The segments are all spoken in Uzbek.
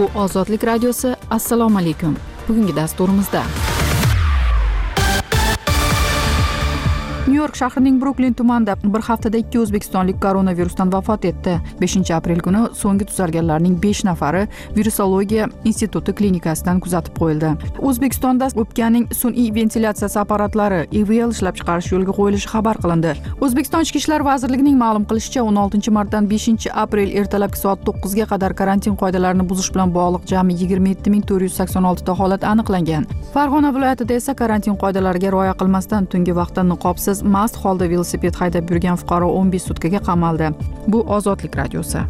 Bu Ozodlik radiosi. Assalomu alaykum. Bugungi dasturimizda Nyu-York shahrining Bruklin tumanida bir haftada 2 o'zbekistonlik koronavirusdan vafot etdi. 5-aprel kuni so'nggi tuzalganlarning 5 nafari Virusologiya instituti klinikasidan kuzatib qo'yildi. O'zbekistonda o'pkaning sun'iy ventilyatsiyasi apparatlari IVL ishlab chiqarish yo'lga qo'yilishi xabar qilindi. O'zbekiston Ichki ishlar vazirligining ma'lum qilishicha, 16-martdan 5-aprel ertalabki soat 9 ga qadar karantin qoidalarini buzish bilan bog'liq jami 27486 ta holat aniqlangan. Farg'ona viloyatida esa karantin qoidalariga rioya qilmasdan tungi vaqtda niqobsiz mast holda velosiped haydab yurgan fuqaro 15 sutkaga qamaldi. Bu Ozodlik radiosi.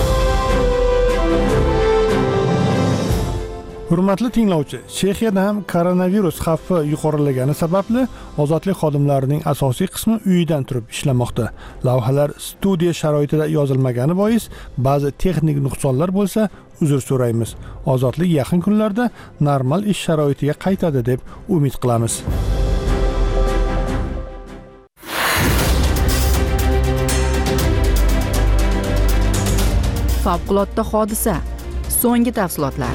Hurmatli tinglovchi, Chexiyada ham koronavirus xavfi yuqorilagani sababli ozodlik xodimlarining asosiy qismi uyidan turib ishlamoqda. Lavhalar studiya sharoitida yozilmagani bois ba'zi texnik nuqsonlar bo'lsa, uzr so'raymiz. Ozodlik yaqin kunlarda normal ish sharoitiga qaytadi deb umid qilamiz. Favqulodda hodisa. So'nggi tafsilotlar.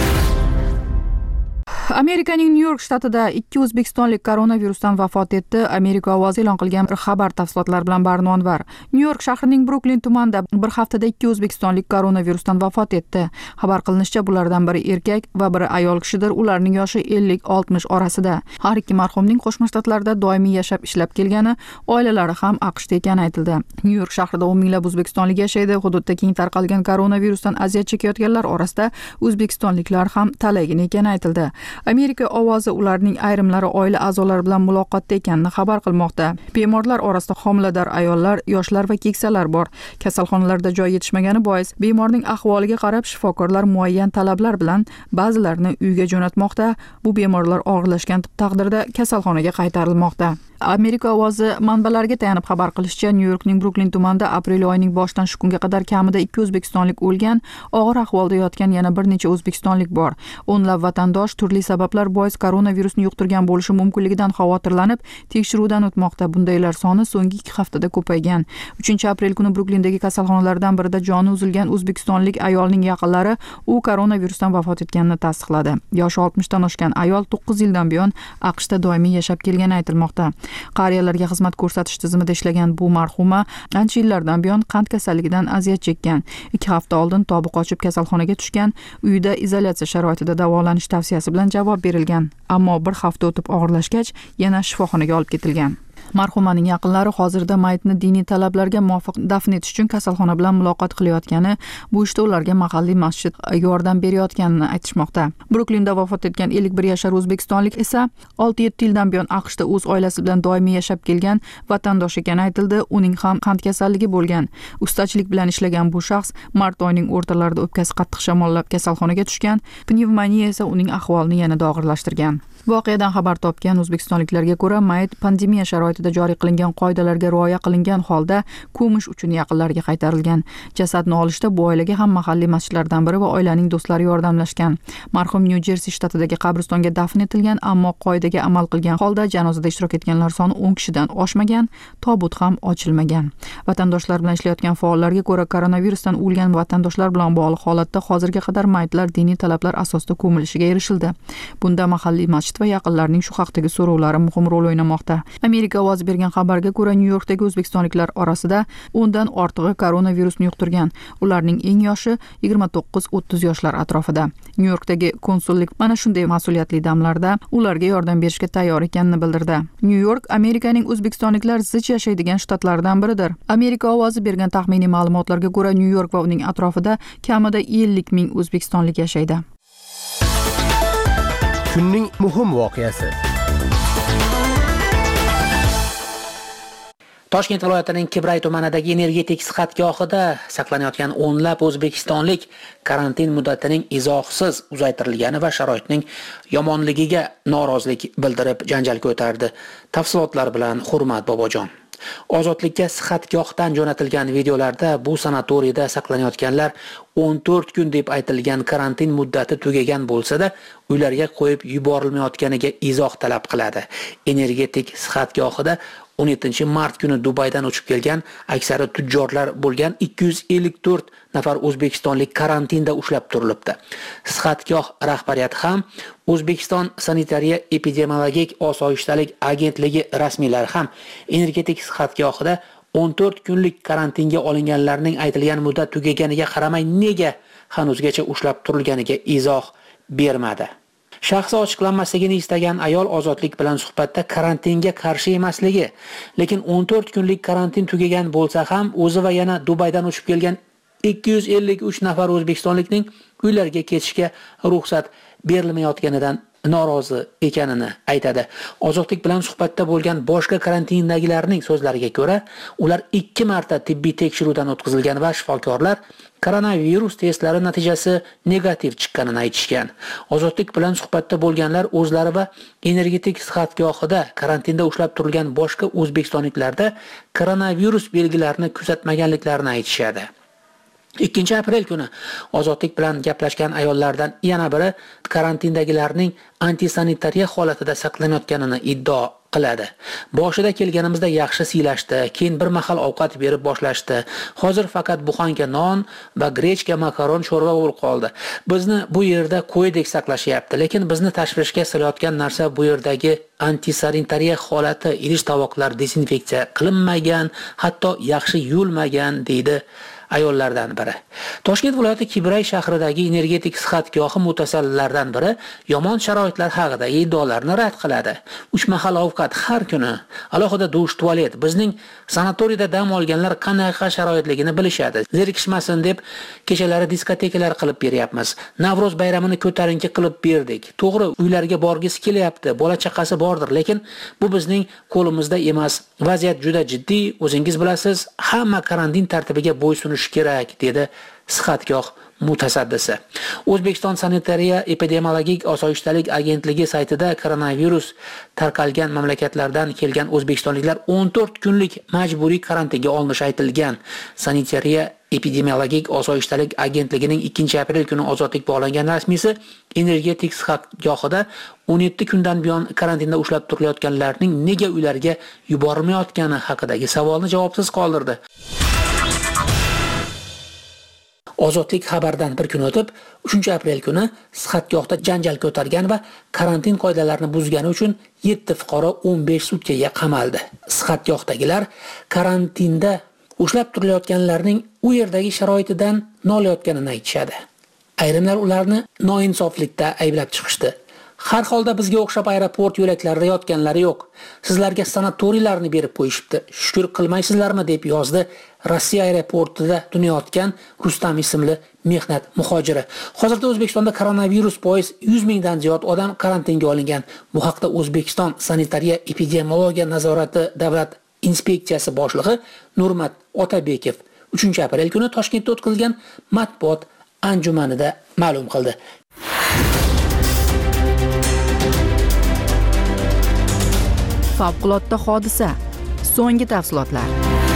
Amerikaning Nyu-York shtatida 2 o'zbekistonlik koronavirusdan vafot etdi. Amerika ovozi e'lon qilgan bir xabar tafsilotlar bilan Barno Anvar. Nyu-York shahrining Bruklin tumanida bir haftada 2 o'zbekistonlik koronavirusdan vafot etdi. Xabar qilinishicha, bulardan biri erkak va biri ayol kishidir. Ularning yoshi 50-60 orasida. Har ikki marhumning Qo'shma Shtatlarda doimiy yashab ishlab kelgani, oilalari ham AQShda ekani aytildi. Nyu-York shahrida 10 minglab o'zbekistonlik yashaydi. Hududda keng tarqalgan koronavirusdan aziyat chekayotganlar orasida o'zbekistonliklar ham talaygina ekani aytildi. Amerika ovozi ularning ayrimlari oila a'zolari bilan muloqotda ekanini xabar qilmoqda. Bemorlar orasida homilador ayollar, yoshlar va keksalar bor. Kasalxonalarda joy yetishmagani bois bemorning ahvoliga qarab shifokorlar muayyan talablar bilan ba'zilarini uyga jo'natmoqda. Bu bemorlar og'irlashgan taqdirda kasalxonaga qaytarilmoqda. Amerika ovozi manbalariga tayanib xabar qilishicha, Nyu-Yorkning Bruklin tumanida aprel oyining boshidan shu kunga qadar kamida 2 o'zbekistonlik o'lgan, og'ir ahvolda yotgan yana bir necha o'zbekistonlik bor. O'nlab vatandosh turli sabablar bois koronavirusni yuqtirgan bo'lishi mumkinligidan xavotirlanib, tekshiruvdan o'tmoqda. Bundaylar soni so'nggi 2 haftada ko'paygan. 3-aprel kuni Bruklindagi kasalxonalardan birida joni uzilgan o'zbekistonlik ayolning yaqinlari u koronavirusdan vafot etganini tasdiqladi. Yoshi 60 dan oshgan ayol 9 yildan buyon AQShda doimiy yashab kelgani aytilmoqda. Qariyalarga xizmat ko'rsatish tizimida ishlagan bu marhuma ancha yillardan buyon qand kasalligidan aziyat chekkan. 2 hafta oldin tobi qochib kasalxonaga tushgan, uyida izolyatsiya sharoitida davolanish tavsiyasi bilan javob berilgan. Ammo bir hafta o'tib og'irlashgach, yana shifoxonaga olib ketilgan. Marhumaning yaqinlari hozirda mayitni diniy talablarga muvofiq dafn etish uchun kasalxona bilan muloqot qilayotgani, bu ishda ularga mahalliy masjid yordam berayotganini aytishmoqda. Bruklinda vafot etgan 51 yashar o'zbekistonlik esa 6-7 yildan buyon AQShda o'z oilasi bilan doimiy yashab kelgan vatandosh ekani aytildi. Uning ham qand kasalligi bo'lgan. Ustachilik bilan ishlagan bu shaxs mart oyining o'rtalarida o'pkasi qattiq shamollab kasalxonaga tushgan. Pnevmoniya esa uning ahvolini yanada og'irlashtirgan. Voqeadan xabar topgan o'zbekistonliklarga ko'ra, mayit pandemiya sharoitida joriy qilingan qoidalarga rioya qilingan holda ko'mish uchun yaqinlariga qaytarilgan. Jasadni olishda bu oilaga ham mahalliy masjidlardan biri va oilaning do'stlari yordamlashgan. Marhum Nyu-Jersi shtatidagi qabristonga dafn etilgan, ammo qoidaga amal qilgan holda janozada ishtirok etganlar soni 10 kishidan oshmagan, tobut ham ochilmagan. Vatandoshlar bilan ishlayotgan faollarga ko'ra, koronavirusdan o'lgan vatandoshlar bilan bog'liq holatda hozirga qadar mayitlar diniy talablar asosida ko'milishiga erishildi. Bunda mahalliy masjid va yaqinlarning shu haqdagi so'rovlari muhim rol o'ynamoqda. Amerika ovoz bergan xabarga ko'ra, Nyu-Yorkdagi o'zbekistonliklar orasida 10 dan ortig'i koronavirusni yuqtirgan. Ularning eng yoshi 29-30 yoshlar atrofida. Nyu-Yorkdagi konsullik mana shunday mas'uliyatli damlarda ularga yordam berishga tayyor ekanini bildirdi. Nyu-York Amerikaning o'zbekistonliklar zich yashaydigan shtatlaridan biridir. Amerika ovozi bergan taxminiy ma'lumotlarga ko'ra, Nyu-York va uning atrofida kamida 50 ming o'zbekistonlik yashaydi. Kunning muhim voqeasi. Toshkent viloyatining Kibray tumanidagi energetik sihatgohida saqlanayotgan o'nlab o'zbekistonlik karantin muddatining izohsiz uzaytirilgani va sharoitning yomonligiga norozilik bildirib janjal ko'tardi. Tafsilotlar bilan Hurmat Bobojon. Ozodlikka sihatgohdan jo'natilgan videolarda bu sanatoriyda saqlanayotganlar 14 kun deb aytilgan karantin muddati tugagan bo'lsa-da, uylarga qo'yib yuborilmayotganiga izoh talab qiladi. Energetik sihatgohida 17-mart kuni Dubaydan uchib kelgan aksari tujjorlar bo'lgan 254 nafar o'zbekistonlik karantinda ushlab turilibdi. Sihatgoh rahbariyati ham O'zbekiston sanitariya epidemiologik osoyishtalik agentligi rasmiylari ham energetik sihatgohida 14 kunlik karantinga olinganlarning aytilgan muddat tugaganiga qaramay nega hanuzgacha ushlab turilganiga izoh bermadi. Shaxsi ochiqlanmasligini istagan ayol Ozodlik bilan suhbatda karantinga qarshi emasligi, lekin 14 kunlik karantin tugagan bo'lsa ham o'zi va yana Dubaydan uchib kelgan 253 nafar o'zbekistonlikning uylariga ketishga ruxsat berilmayotganidan norozi ekanini aytadi. Ozodlik bilan suhbatda bo'lgan boshqa karantindagilarning so'zlariga ko'ra, ular 2 marta tibbiy tekshiruvdan o'tkazilgan va shifokorlar koronavirus testlari natijasi negativ chiqqanini aytishgan. Ozodlik bilan suhbatda bo'lganlar o'zlari va energetik sihatgohida karantinda ushlab turilgan boshqa o'zbekistonliklarda koronavirus belgilarini kuzatmaganliklarini aytishadi. 2-aprel kuni Ozodlik bilan gaplashgan ayollardan yana biri karantindagilarning antisanitariya holatida saqlanayotganini iddao qiladi. Boshida kelganimizda yaxshi siylashdi, keyin bir mahal ovqat berib boshlashdi. Hozir faqat buxanka non va grechka, makaron, sho'rva bo'lib qoldi. Bizni bu yerda qo'ydek saqlashyapti, lekin bizni tashvishga solayotgan narsa bu yerdagi antisanitariya holati, idish tovoqlar dezinfeksiya qilinmagan, hatto yaxshi yuvilmagan deydi ayollardan biri. Toshkent viloyati Kibray shahridagi energetik sihatgohi mutasaddilaridan biri yomon sharoitlar haqidagi iddaolarni rad qiladi. 3 mahal ovqat har kuni, alohida dush, tualet. Bizning sanatoriyda dam olganlar qanaqa sharoitligini bilishadi. Zerikishmasin deb kechalari diskotekalar qilib beryapmiz. Navro'z bayramini ko'tarinki qilib berdik. To'g'ri, uylarga borgisi kelyapti, bola chaqasi bordir, lekin bu bizning qo'limizda emas. Vaziyat juda jiddiy, o'zingiz bilasiz, hamma karantin tartibiga bo'ysunish kerak, dedi sihatgoh mutasaddisi. O'zbekiston sanitariya epidemiologik osoyishtalik agentligi saytida koronavirus tarqalgan mamlakatlardan kelgan o'zbekistonliklar 14 kunlik majburiy karantinga olinishi aytilgan. Sanitariya epidemiologik osoyishtalik agentligining 2-aprel kuni Ozodlik bog'langan rasmiysi energetik sihatgohida 17 kundan buyon karantinda ushlab turilayotganlarning nega uylariga yuborilmayotgani haqidagi savolni javobsiz qoldirdi. Ozodlik xabardan bir kun o'tib, 3-aprel kuni sihatgohda janjal ko'targan va karantin qoidalarini buzgani uchun 7 fuqaro 15 sutkaga qamaldi. Sihatgohdagilar karantinda ushlab turilayotganlarning u yerdagi sharoitidan nolayotganini aytishadi. Ayrimlar ularni noinsoflikda ayblab chiqishdi. Har holda bizga o'xshab aeroport yo'laklarida yotganlari yo'q. Sizlarga sanatoriylarni berib qo'yishibdi. Shukr qilmaysizlarmi deb yozdi Rossiya aeroportida tunayotgan Rustam ismli mehnat muhojiri. Hozirda O'zbekistonda koronavirus bois 100 mingdan ziyod odam karantinga olingan. Bu haqda O'zbekiston sanitariya epidemiologiya nazorati davlat inspeksiyasi boshlig'i Nurmat Otabekov 3-aprel kuni Toshkentda o'tkazilgan matbuot anjumanida ma'lum qildi. Favqulodda hodisa. So'nggi tafsilotlar.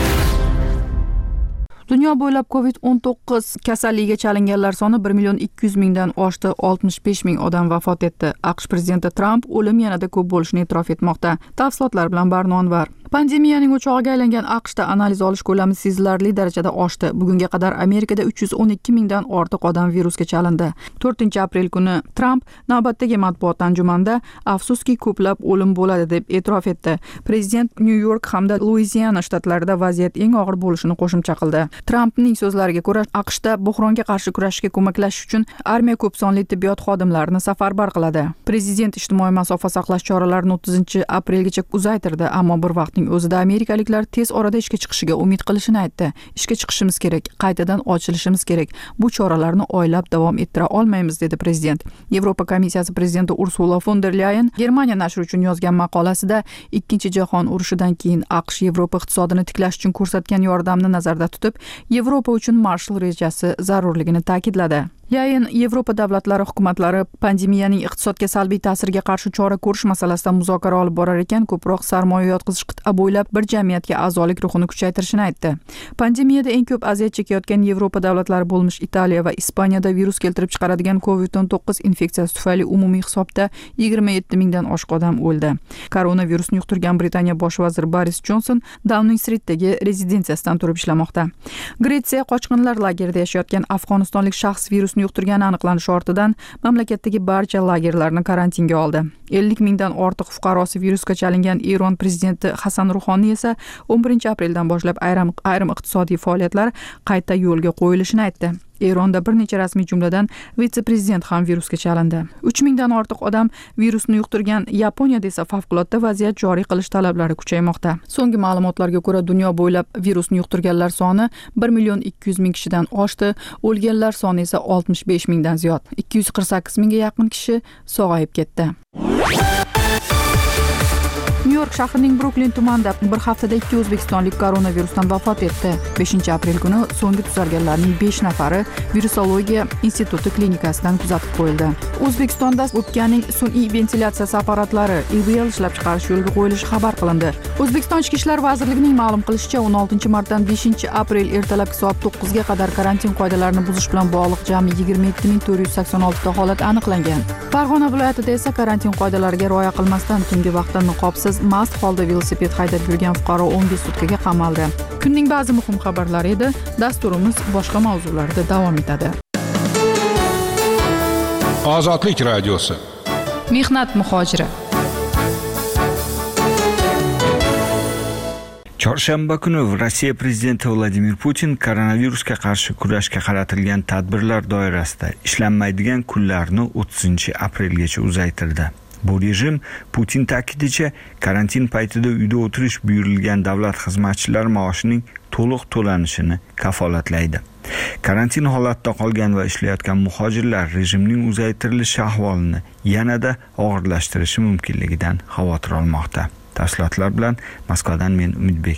Dunyo bo'ylab COVID-19 kasalligiga chalinganlar soni 1.200.000 dan oshdi, 65.000 odam vafot etdi. AQSh prezidenti Trump o'lim yanada ko'p bo'lishini e'tirof etmoqda. Tafsilotlar bilan Barno Anvar. Pandemiyaning o'chog'iga aylangan AQShda analiz olish ko'lami sezilarli darajada oshdi. Bugunga qadar Amerikada 312.000 dan ortiq odam virusga chalindi. 4-aprel kuni Trump navbatdagi matbuot anjumanida afsuski ko'plab o'lim bo'ladi deb e'tirof etdi. Prezident New York hamda Luiziana shtatlarida vaziyat eng og'ir bo'lishini qo'shimcha qildi. Trumpning so'zlariga ko'ra, AQShda buhronga qarshi kurashishga ko'maklashish uchun armiya ko'p sonli tibbiyot xodimlarini safarbar qiladi. Prezident ijtimoiy masofa saqlash choralarini 30-aprelgacha uzaytirdi, ammo bir vaqtning o'zida amerikaliklar tez orada ishga chiqishiga umid qilishini aytdi. Ishga chiqishimiz kerak, qaytadan ochilishimiz kerak. Bu choralarni oylab davom ettira olmaymiz, dedi prezident. Yevropa komissiyasi prezidenti Ursula von der Leyen Germaniya nashri uchun yozgan maqolasida Ikkinchi jahon urushidan keyin AQSh Yevropa iqtisodini tiklash uchun ko'rsatgan yordamni nazarda tutib, Yevropa uchun Marshall rejasi zarurligini ta'kidladi. Leyen Yevropa davlatlari hukumatlari pandemiyaning iqtisodga salbiy ta'siriga qarshi chora ko'rish masalasida muzokara olib borar ekan, ko'proq sarmoya yotqizish qit'a mintaqa bo'ylab bir jamiyatga a'zolik ruhini kuchaytirishini aytdi. Pandemiyada eng ko'p aziyat chekayotgan Yevropa davlatlari bo'lmish Italiya va Ispaniyada virus keltirib chiqaradigan COVID-19 infeksiyasi tufayli umumiy hisobda 27 mingdan oshiq odam o'ldi. Koronavirusni yuqtirgan Britaniya bosh vaziri Boris Johnson Downing Street'dagi rezidensiyasidan turib ishlamoqda. Gretsiya qochqinlar lagerida yashayotgan afg'onistonlik shaxs virusni yuqtirgani aniqlanishi ortidan mamlakatdagi barcha lagerlarni karantinga oldi. 50 mingdan ortiq fuqarosi virusga chalingan Eron prezidenti Hasan Ruhoniy esa 11 apreldan boshlab ayrim iqtisodiy faoliyatlar qayta yo'lga qo'yilishini aytdi. Eronda bir necha rasmiy jumladan vitse-prezident ham virusga chalindi. 3 mingdan ortiq odam virusni yuqtirgan Yaponiyada esa favqulodda vaziyat joriy qilish talablari kuchaymoqda. So'nggi ma'lumotlarga ko'ra dunyo bo'ylab virusni yuqtirganlar soni 1,200,000 kishidan oshdi, o'lganlar soni esa 65 mingdan ziyod. 248 mingga yaqin kishi sog'ayib ketdi. Nyu-York shahrining Bruklin tumanida bir haftada 2 o'zbekistonlik koronavirusdan vafot etdi. 5-aprel kuni so'nggi tuzalganlarning 5 nafari Virusologiya instituti klinikasidan kuzatib qo'yildi. O'zbekistonda o'pkaning sun'iy ventilyatsiyasi apparatlari IVL ishlab chiqarish yo'lga qo'yilishi xabar qilindi. O'zbekiston Ichki ishlar vazirligining ma'lum qilishicha, 16-martdan 5-aprel ertalabki soat 9 ga qadar karantin qoidalarini buzish bilan bog'liq jami 27486 ta holat aniqlangan. Farg'ona viloyatida esa karantin qoidalariga rioya qilmasdan tungi vaqtda niqobsiz mast holda velosiped haydab yurgan fuqaro 15 sutkaga qamaldi. Kunning ba'zi muhim xabarlari edi. Dasturimiz boshqa mavzularda davom etadi. Ozodlik radiosi. Mehnat muhojiri. Chorshanba kuni Rossiya prezidenti Vladimir Putin koronavirusga qarshi kurashga qaratilgan tadbirlar doirasida ishlanmaydigan kunlarni 30-aprelgacha uzaytirdi. Bu rejim Putin ta'kidicha karantin paytida uyda o'tirish buyurilgan davlat xizmatchilari maoshining to'liq to'lanishini kafolatlaydi. Karantin holatda qolgan va ishlayotgan muhojirlar rejimning uzaytirilishi ahvolini yanada og'irlashtirishi mumkinligidan xavotir olmoqda. Tafsilotlar bilan Moskvadan men Umidbek.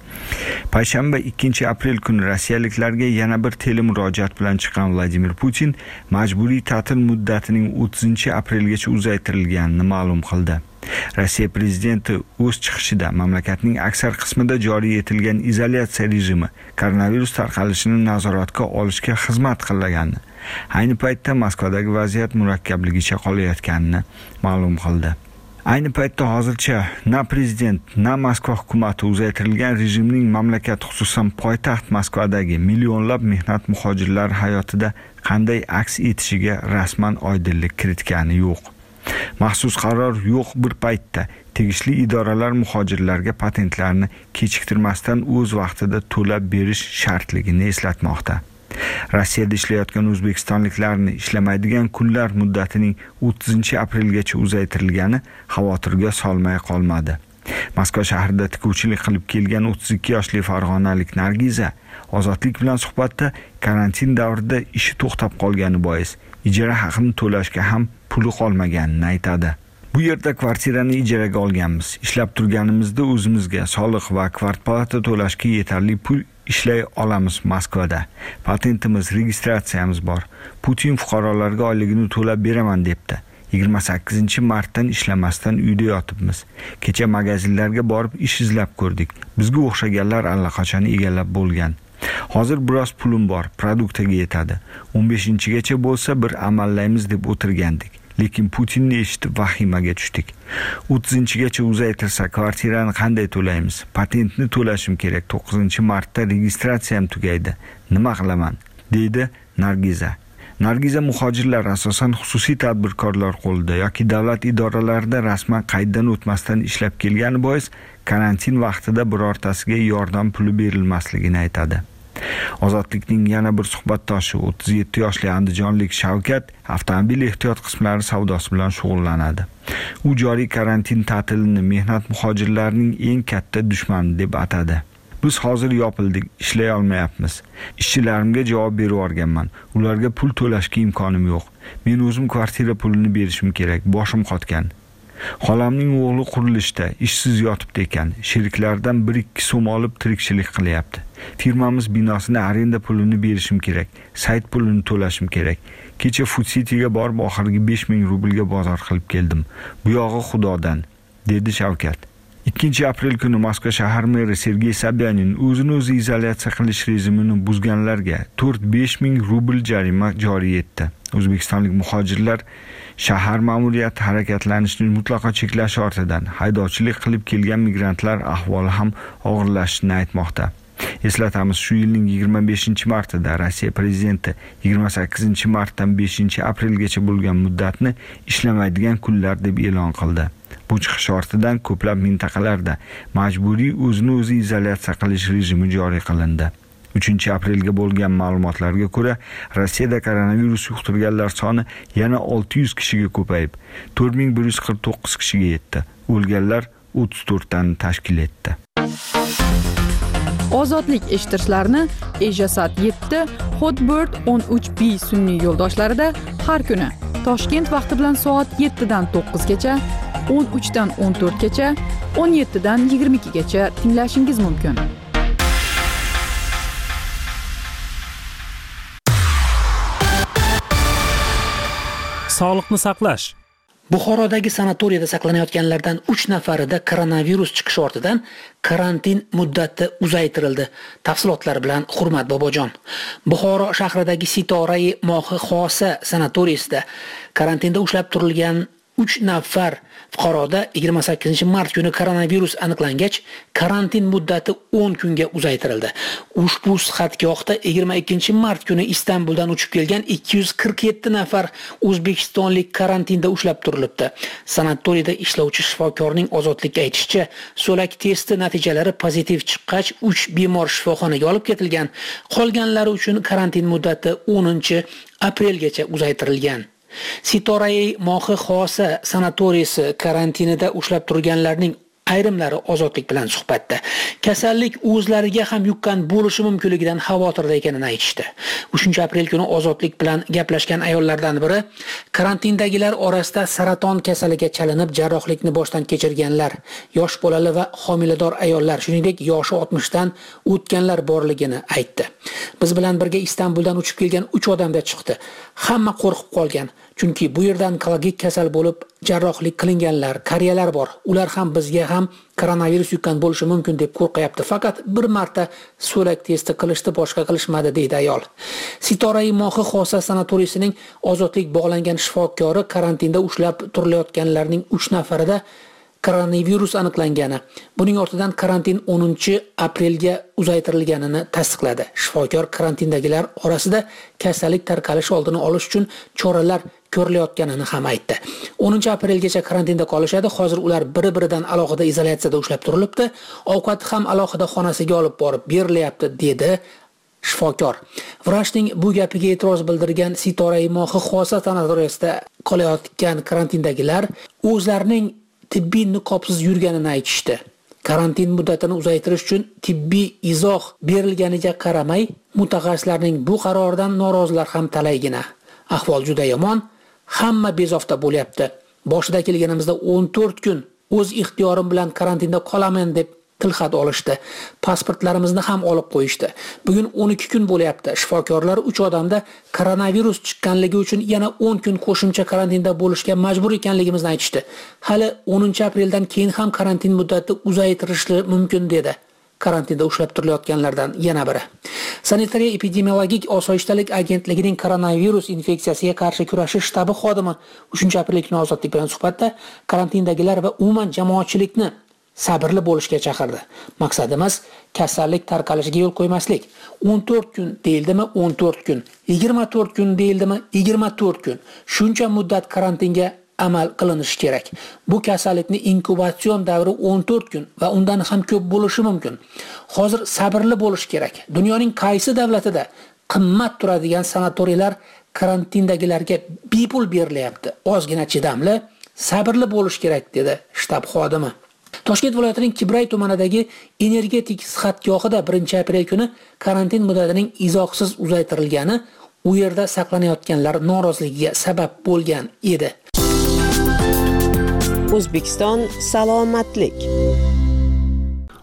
Payshanba 2-aprel kuni rossiyaliklarga yana bir telemurojaat bilan chiqqan Vladimir Putin majburiy ta'til muddatining 30-aprelgacha uzaytirilganini ma'lum qildi. Rossiya prezidenti o'z chiqishida mamlakatning aksar qismida joriy etilgan izolyatsiya rejimi koronavirus tarqalishini nazoratga olishga xizmat qilganini, ayni paytda Moskvadagi vaziyat murakkabligicha qolayotganini ma'lum qildi. Ayni paytda hozircha na prezident, na Moskva hukumati uzaytirilgan rejimning mamlakat, xususan poytaxt Moskvadagi millionlab mehnat muhojirlari hayotida qanday aks etishiga rasman oydinlik kiritgani yo'q. Maxsus qaror yo'q bir paytda tegishli idoralar muhojirlarga patentlarni kechiktirmasdan o'z vaqtida to'lab berish shartligini eslatmoqda. Rossiyada ishlayotgan o'zbekistonliklarni ishlamaydigan kunlar muddatining 30-aprelgacha uzaytirilgani xavotirga solmay qolmadi. Moskva shahrida tikuvchilik qilib kelgan 32 yoshli farg'onalik Nargiza Ozodlik bilan suhbatda karantin davrida ishi to'xtab qolgani bois ijara haqini to'lashga ham puli qolmaganini aytadi. Bu yerda kvartirani ijaraga olganmiz. Ishlab turganimizda o'zimizga soliq va kvarplata to'lashga yetarli pul ishlay olamiz Moskvada. Patentimiz, registratsiyamiz bor. Putin fuqarolarga oyligini to'lab beraman debdi. 28-martdan ishlamasdan uyda yotibmiz. Kecha magazinlarga borib ish izlab ko'rdik. Bizga o'xshaganlar allaqachon egallab bo'lgan. Hozir biroz pulim bor, produktiga yetadi. 15-gacha bo'lsa bir amallaymiz deb o'tirgandik. Lekin Putinni eshitib vahimaga tushdik. 30-gacha uzaytirsa kvartirani qanday to'laymiz? Patentni to'lashim kerak. 9-martda registratsiyam tugaydi. Nima qilaman? deydi Nargiza. Nargiza muhojirlar asosan xususiy tadbirkorlar qo'lida yoki davlat idoralarida rasman qayddan o'tmasdan ishlab kelgani bois karantin vaqtida birortasiga yordam puli berilmasligini aytadi. Ozodlikning yana bir suhbatdoshi 37 yoshli andijonlik Shavkat avtomobil ehtiyot qismlari savdosi bilan shug'ullanadi. U joriy karantin ta'tilini mehnat muhojirlarining eng katta dushmani deb atadi. Biz hozir yopildik, ishlay olmayapmiz. Ishchilarimga javob berib o'rganman. Ularga pul to'lashga imkonim yo'q. Men o'zim kvartira pulini berishim kerak, boshim qotgan. Xolamning o'g'li qurilishda ishsiz yotibdi ekan. Sheriklaridan 1-2 so'm olib tirikchilik qilyapti. Firmamiz binosini arenda pulini berishim kerak. Sayt pulini to'lashim kerak. Kecha Food City'ga borib oxirgi 5000 rublga bozor qilib keldim. Bu yog'i xudodan, dedi Shavkat. 2 aprel kuni Moskva shahar meri Sergey Sobyanin o'zini o'zi izolyatsiya qilish rejimini buzganlarga 4-5 ming rubl jarima joriy etdi. O'zbekistonlik muhojirlar shahar ma'muriyati harakatlanishni mutlaqo cheklash ortidan haydovchilik qilib kelgan migrantlar ahvoli ham og'irlashishini aytmoqda. Eslatamiz, shu yilning 25-martida Rossiya prezidenti 28-martdan 5-aprelgacha bo'lgan muddatni ishlamaydigan kunlar deb e'lon qildi. Bu chiqish ortidan ko'plab mintaqalarda majburiy o'zini o'zi izolyatsiya qilish rejimi joriy qilindi. 3-aprelga bo'lgan ma'lumotlarga ko'ra, Rossiyada koronavirus yuqtirganlar soni yana 600 kishiga ko'payib, 4149 kishiga yetdi. O'lganlar 34 tani tashkil etdi. Ozodlik eshittirishlarni Ejasat 7, Hotbird 13B sun'iy yo'ldoshlarida har kuni Toshkent vaqti bilan soat 7 dan 9 gacha, 13 dan 14 gacha, 17 dan 22 gacha tinglashingiz mumkin. Sog'liqni saqlash. Buxorodagi sanatoriyada saqlanayotganlardan 3 nafarida koronavirus chiqishi ortidan karantin muddati uzaytirildi. Tafsilotlar bilan Hurmat Bobojon. Buxoro shahridagi Sitorai Mohi Xosa sanatoriyasida karantinda ushlab turilgan 3 nafar fuqaroda 28-mart kuni koronavirus aniqlangach, karantin muddati 10 kunga uzaytirildi. Ushbu sihatgohda 22-mart kuni Istanbuldan uchib kelgan 247 nafar o'zbekistonlik karantinda ushlab turilibdi. Sanatoriyada ishlovchi shifokorning ozodlikka aytishicha, so'lak testi natijalari pozitiv chiqqach, 3 bemor shifoxonaga olib ketilgan. Qolganlari uchun karantin muddati 10-aprelgacha uzaytirilgan. Sitorai Mohi Xosa sanatoriyasi karantinida ushlab turganlarning ayrimlari ozodlik bilan suhbatda kasallik o'zlariga ham yuqqan bo'lishi mumkinligidan xavotirda ekanini aytishdi. 3-aprel kuni ozodlik bilan gaplashgan ayollardan biri karantindagilar orasida saraton kasaliga chalinib jarrohlikni boshdan kechirganlar, yosh bolali va homilador ayollar, shuningdek yoshi 60 dan o'tganlar borligini aytdi. Biz bilan birga Istanbuldan uchib kelgan 3 odamda chiqdi. Hamma qo'rqib qolgan. Chunki bu yerda onkologik kasal bo'lib jarrohlik qilinganlar, qariyalar bor. Ular ham bizga ham koronavirus yuqqan bo'lishi mumkin deb qo'rqyapti. Faqat bir marta so'lak testi qilishdi, boshqa qilishmadi, deydi ayol. Sitorai Mohi Xosa sanatoriyasining ozodlik bog'langan shifokori karantinda ushlab turilayotganlarning 3 nafarida koronavirus aniqlangani, buning ortidan karantin 10-aprelga uzaytirilganini tasdiqladi. Shifokor karantindagilar orasida kasallik tarqalishi oldini olish uchun choralar ko'rilayotganini ham aytdi. 10-aprelgacha karantinda qolishadi. Hozir ular bir-biridan alohida izolyatsiyada ushlab turilibdi. Ovqat ham alohida xonasiga olib borib berilyapti, dedi shifokor. Vrachning bu gapiga e'tiroz bildirgan Sitorai Mohi Xosa sanatoriyasida qolayotgan karantindagilar o'zlarining tibbiy niqobsiz yurganini aytishdi. Karantin muddatini uzaytirish uchun tibbiy izoh berilganiga qaramay, mutaxassislarning bu qaroridan norozilar ham talaygina. Ahvol juda yomon, hamma bezovta bo'lyapti. Boshida kelganimizda 14 kun o'z ixtiyorim bilan karantinda qolaman deb tilxat olishdi. Pasportlarimizni ham olib qo'yishdi. Bugun 12 kun bo'lyapti. Shifokorlar 3 odamda koronavirus chiqqanligi uchun yana 10 kun qo'shimcha karantinda bo'lishga majbur ekanligimizni aytishdi. Hali 10-apreldan keyin ham karantin muddati uzaytirilishi mumkin dedi. Karantinda ushlab turilayotganlardan yana biri. Sanitariya epidemiologik osoyishtalik agentligining koronavirus infeksiyasiga qarshi kurashish shtabi xodimi 3-aprel kuni ozodlik bilan suhbatda karantindagilar va umuman jamoatchilikni sabrli bo'lishga chaqirdi. Maqsadimiz kasallik tarqalishiga yo'l qo'ymaslik. 14 kun deyildimi 14 kun, 24 kun deyildimi 24 kun. Shuncha muddat karantinga amal qilinishi kerak. Bu kasallikning inkubatsion davri 14 kun va undan ham ko'p bo'lishi mumkin. Hozir sabrli bo'lish kerak. Dunyoning qaysi davlatida qimmat turadigan sanatoriylar karantindagilarga bepul berilyapti? Ozgina chidamli, sabrli bo'lish kerak, dedi shtab xodimi. Toshkent viloyatining Kibray tumanidagi energetik sihatgohida 1-aprel kuni karantin muddatining izohsiz uzaytirilgani u yerda saqlanayotganlar noroziligiga sabab bo'lgan edi. O'zbekiston salomatlik.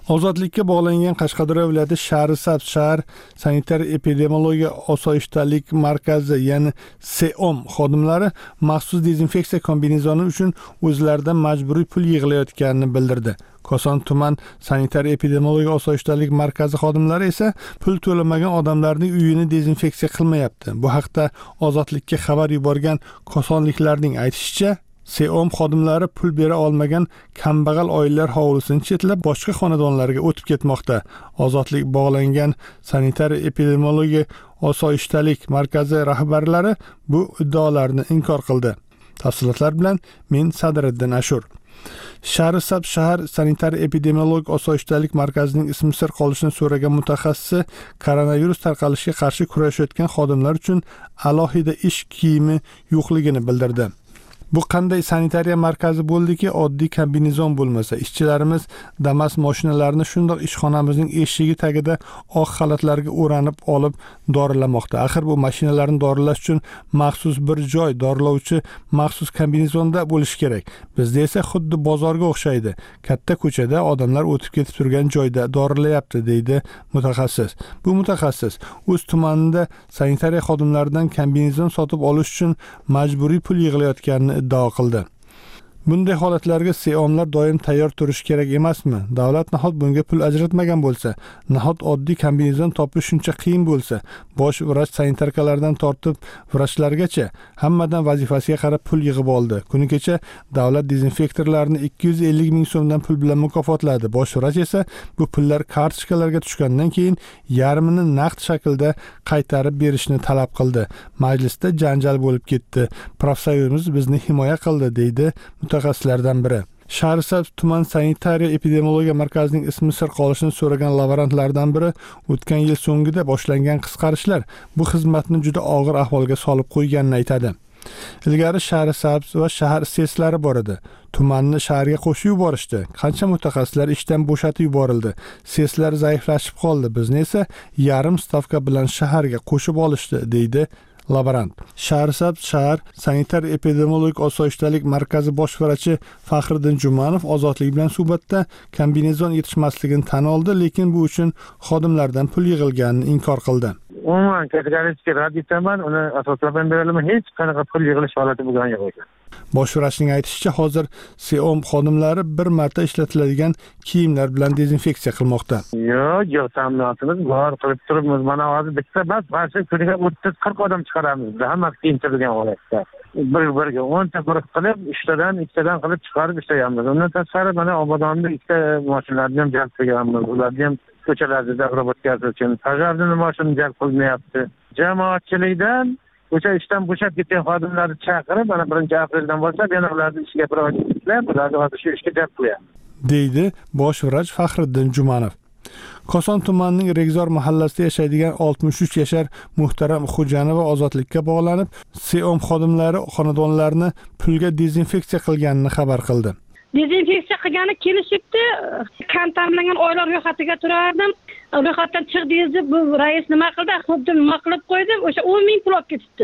Ozodlikka bog'langan Qashqadaryo viloyati Shahrisabz shahar sanitar epidemiologiya osoyishtalik markazi, ya'ni SEOM xodimlari maxsus dezinfeksiya kombinezoni uchun o'zlaridan majburiy pul yig'layotganini bildirdi. Koson tuman sanitar epidemiologiya osoyishtalik markazi xodimlari esa pul to'lamagan odamlarning uyini dezinfeksiya qilmayapti. Bu haqda Ozodlikka xabar yuborgan kosonliklarning aytishicha, SEOM xodimlari pul bera olmagan kambag'al oilalar hovlisini chetlab boshqa xonadonlarga o'tib ketmoqda. Ozodlik bog'langan sanitar epidemiologiya osoyishtalik markazi rahbarlari bu iddaolarni inkor qildi. Tafsilotlar bilan men Sadriddin Ashur. Shahrisabz shahar sanitar epidemiolog osoyishtalik markazining ismi sir qolishini so'ragan mutaxassisi koronavirus tarqalishiga qarshi kurashayotgan xodimlar uchun alohida ish kiyimi yo'qligini bildirdi. Bu qanday sanitariya markazi bo'ldiki, oddiy kombinezon bo'lmasa, ishchilarimiz Damas mashinalarini shundoq ishxonamizning eshigi tagida oq xalatlarga o'ranib olib dorilamoqda. Axir bu mashinalarni dorilash uchun maxsus bir joy, dorilovchi maxsus kombinezonda bo'lishi kerak. Bizda esa xuddi bozorga o'xshaydi. Katta ko'chada odamlar o'tib ketib turgan joyda dorilayapti, deydi mutaxassis. Bu mutaxassis o'z tumanida sanitariya xodimlaridan kombinezon sotib olish uchun majburiy pul yig'layotganini iddao qildi. Bunday holatlarga SEOMlar doim tayyor turishi kerak emasmi? Davlat nahot bunga pul ajratmagan bo'lsa, nahot oddiy kombinezon topish shuncha qiyin bo'lsa, bosh vrach sanitarkalardan tortib vrachlargacha hammadan vazifasiga qarab pul yig'ib oldi. Kuni kecha davlat dezinfektorlarni 250 ming so'mdan pul bilan mukofotladi. Bosh vrach esa bu pullar kartochkalarga tushgandan keyin yarmini naqd shaklda qaytarib berishni talab qildi. Majlisda janjal bo'lib ketdi. Profsoyuzimiz bizni himoya qildi, deydi mutaxassislardan biri. Shahrisabz tuman sanitariya epidemiologiya markazining ismi sir qolishini so'ragan laborantlardan biri o'tgan yil so'ngida boshlangan qisqarishlar bu xizmatni juda og'ir ahvolga solib qo'yganini aytadi. Ilgari Shahrisabz va shahar seslari bor edi. Tumanni shaharga qo'shib yuborishdi. Qancha mutaxassislar ishdan bo'shatib yuborildi. Seslar zaiflashib qoldi. Bizni esa yarim stavka bilan shaharga qo'shib olishdi, deydi laborant. Shahrisabz shahar sanitar epidemiologik osoyishtalik markazi bosh vrachi Faxriddin Jumanov Ozodlik bilan suhbatda kombinezon yetishmasligini tan oldi, lekin bu uchun xodimlardan pul yig'ilganini inkor qildi. Umuman kategoriyasiga rad etaman, uni asosan beraman, hech qanaqa pul yig'ilish holati bo'lgan yo'q ekan. Bosh vrachning aytishicha, hozir SEOM xodimlari bir marta ishlatiladigan kiyimlar bilan dezinfeksiya qilmoqda. Yo'q, ta'minotimiz bor, qilib turibmiz. Mana hozir bitta bas, barcha kuniga 30-40 odam chiqaramiz. Hammasi kiyintirilgan holatda. Bir-biriga 10 ta guruh qilib, ikkitadan qilib chiqarib ishlayapmiz. Undan tashqari mana obodonda ikkita mashinalarni ham jalb qilganmiz. Ularni ham ko'chalarda robotga uchun pajarni mashinani jalb qilmayapti. Jamoatchilikdan o'sha ishdan bo'shab ketgan xodimlarni chaqirib, mana 1-apreldan boshlab yana ularni ishiga biroz ularni hozir shu ishga jalb qilyapmiz, deydi bosh vrach Faxriddin Jumanov. Koson tumanining Regzor mahallasida yashaydigan 63 yashar Muhtaram Xo'janova Ozodlikka bog'lanib, SEOM xodimlari xonadonlarni pulga dezinfeksiya qilganini xabar qildi. Dezinfeksiya qilgani kelishibdi. Kontaminlangan oilalar ro'yxatiga turardim. Ro'yxatdan chiqdingiz deb bu rais nima qildi? Xuddi nima qilib qo'ydi? O'sha 10 ming pul olib ketibdi.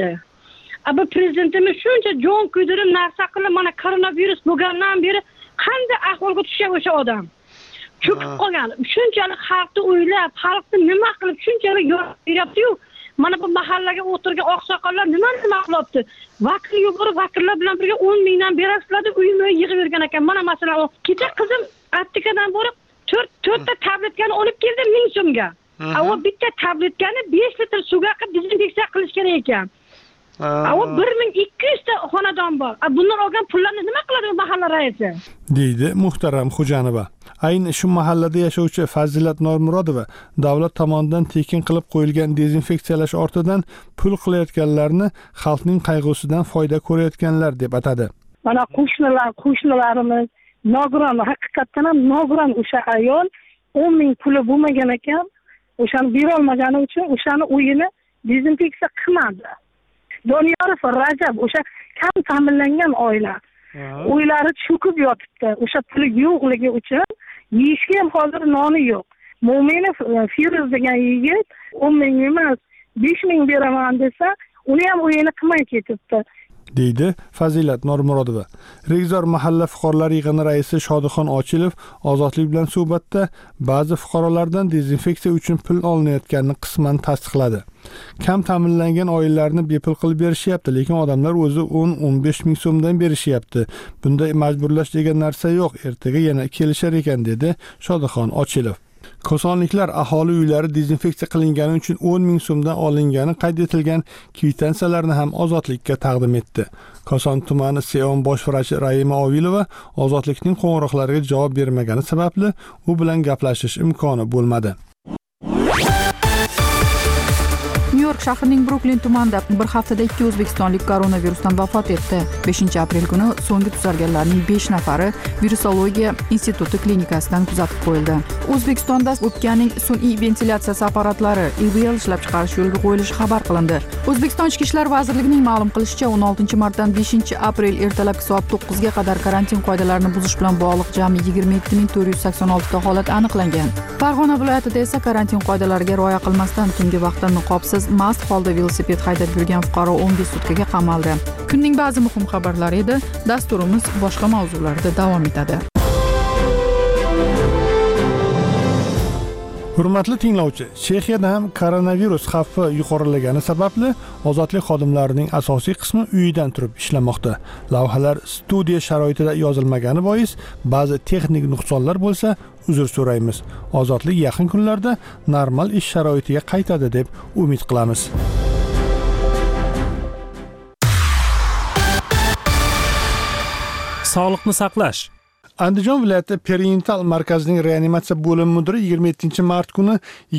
Bu prezidentimiz shuncha jon kuydirib narsa qilib, mana koronavirus bo'lgandan beri qanday ahvolga tushgan o'sha odam? Cho'kib qolgan. Shunchalik xalqni o'ylab, xalqni nima qilib shunchalik yo'ryapti-yu. Mana bu mahallaga o'tirgan oqsoqollar nima qilyapti? Vakil yuborib, vakillar bilan birga 10 mingdan berasizlar deb uyimga yig'ib bergan ekan. Mana masalan, kecha qizim Attikadan borib 4 ta tabletkani olib keldi 1000 so'mga. O bitta tabletkani 5 litr suvga qilib dezinfeksiya qilish kerak ekan. O 1200 ta xonadon bor. Bunlar olgan pullarni nima qiladi mahalla raisi? Deydi Muhtaram Xo'janova. Ayni shu mahallada yashovchi Fazilat Normurodova davlat tomonidan tekin qilib qo'yilgan dezinfeksiyalash ortidan pul qilayotganlarni xalqning qayg'usidan foyda ko'rayotganlar deb atadi. Mana qo'shnilarimiz nogiron, haqiqatdan ham nogiron o'sha ayol 10 ming puli bo'lmagan ekan, o'shani bera olmagani uchun o'shani uyini dezinfeksiya qilmadi. Doniyorov Rajab o'sha kam ta'minlangan oila. Uylari cho'kib yotibdi. O'sha puli yo'qligi uchun yeyishga ham hozir noni yo'q. Mo'minov Firuz degan yigit 10 ming emas, 5 ming beraman desa, uni ham uyini qilmay ketibdi. deydi Fazilat Normurodova. Regzor mahalla fuqarolar yig'ini raisi Shodixon Ochilov Ozodlik bilan suhbatda ba'zi fuqarolardan dezinfeksiya uchun pul olinayotganini qisman tasdiqladi. Kam ta'minlangan oilalarni bepul qilib berishyapti, lekin odamlar o'zi 10-15 ming so'mdan berishyapti. Bunda majburlash degan narsa yo'q, ertaga yana kelishar ekan, dedi Shodixon Ochilov. Kosonliklar aholi uylari dezinfeksiya qilingani uchun 10 ming so'mdan olingani qayd etilgan kvitansiyalarni ham Ozodlikka taqdim etdi. Koson tumani Seon bosh vrachi Raima Ovilova Ozodlikning qo'ng'iroqlariga javob bermagani sababli u bilan gaplashish imkoni bo'lmadi. Nyu-York shahrining Bruklin tumanida bir haftada 2 o'zbekistonlik koronavirusdan vafot etdi. 5-aprel kuni so'nggi tuzalganlarning 5 nafari Virusologiya instituti klinikasidan kuzatib qo'yildi. O'zbekistonda o'pkaning sun'iy ventilyatsiyasi apparatlari IVL ishlab chiqarish yo'lga qo'yilishi xabar qilindi. O'zbekiston Ichki ishlar vazirligining ma'lum qilishicha, 16-martdan 5-aprel ertalabki soat 9 ga qadar karantin qoidalarini buzish bilan bog'liq jami 27486 ta holat aniqlangan. Farg'ona viloyatida esa karantin qoidalariga rioya qilmasdan tungi vaqtda niqobsiz mast holda velosiped haydab yurgan fuqaro 15 sutkaga qamaldi. Kunning ba'zi muhim xabarlari edi. Dasturimiz boshqa mavzularda davom etadi. Hurmatli tinglovchi, Chexiyada ham koronavirus xavfi yuqorilagani sababli ozodlik xodimlarining asosiy qismi uyidan turib ishlamoqda. Lavhalar studiya sharoitida yozilmagani bois ba'zi texnik nuqsonlar bo'lsa, uzr so'raymiz. Ozodlik yaqin kunlarda normal ish sharoitiga qaytadi deb umid qilamiz. Sog'liqni saqlash. Andijon viloyati perinatal markazining reanimatsiya bo'limi mudiri 27-mart kuni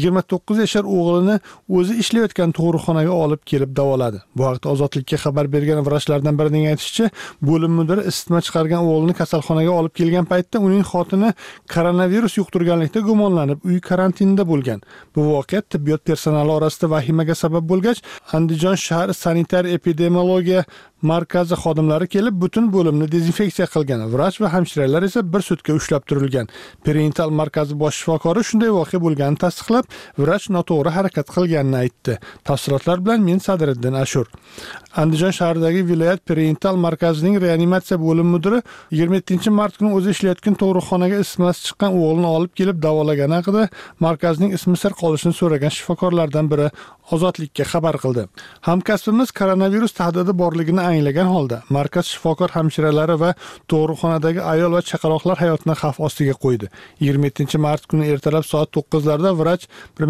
29 yashar o'g'lini o'zi ishlayotgan tug'ruqxonaga olib kelib davoladi. Bu haqda Ozodlikka xabar bergan vrachlardan birining aytishicha, bo'lim mudiri isitma chiqargan o'g'lini kasalxonaga olib kelgan paytda uning xotini koronavirus yuqtirganlikda gumonlanib, uy karantinida bo'lgan. Bu voqea tibbiyot personali orasida vahimaga sabab bo'lgach, Andijon shahar sanitar epidemiologiya markazi xodimlari kelib butun bo'limni dezinfeksiya qilgan. Vrach va hamshiralar esa bir sutka ushlab turilgan. Perinatal markazi bosh shifokori shunday voqea bo'lganini tasdiqlab, vrach noto'g'ri harakat qilganini aytdi. Tafsilotlar bilan men Sadriddin Ashur. Andijon shahridagi viloyat perinatal markazining reanimatsiya bo'limi mudiri 27-mart kuni o'zi ishlayotgan tug'ruqxonaga isitmasi chiqqan o'g'lini olib kelib davolagani haqida markazning ismi sir qolishini so'ragan shifokorlardan biri Ozodlikka xabar qildi. Hamkasbimiz koronavirus tahdidi borligini anglagan holda markaz shifokor hamshiralari va tug'ruqxonadagi ayol va chaqaloqlar hayotini xavf ostiga qo'ydi. 27-mart kuni ertalab soat 9 larda vrach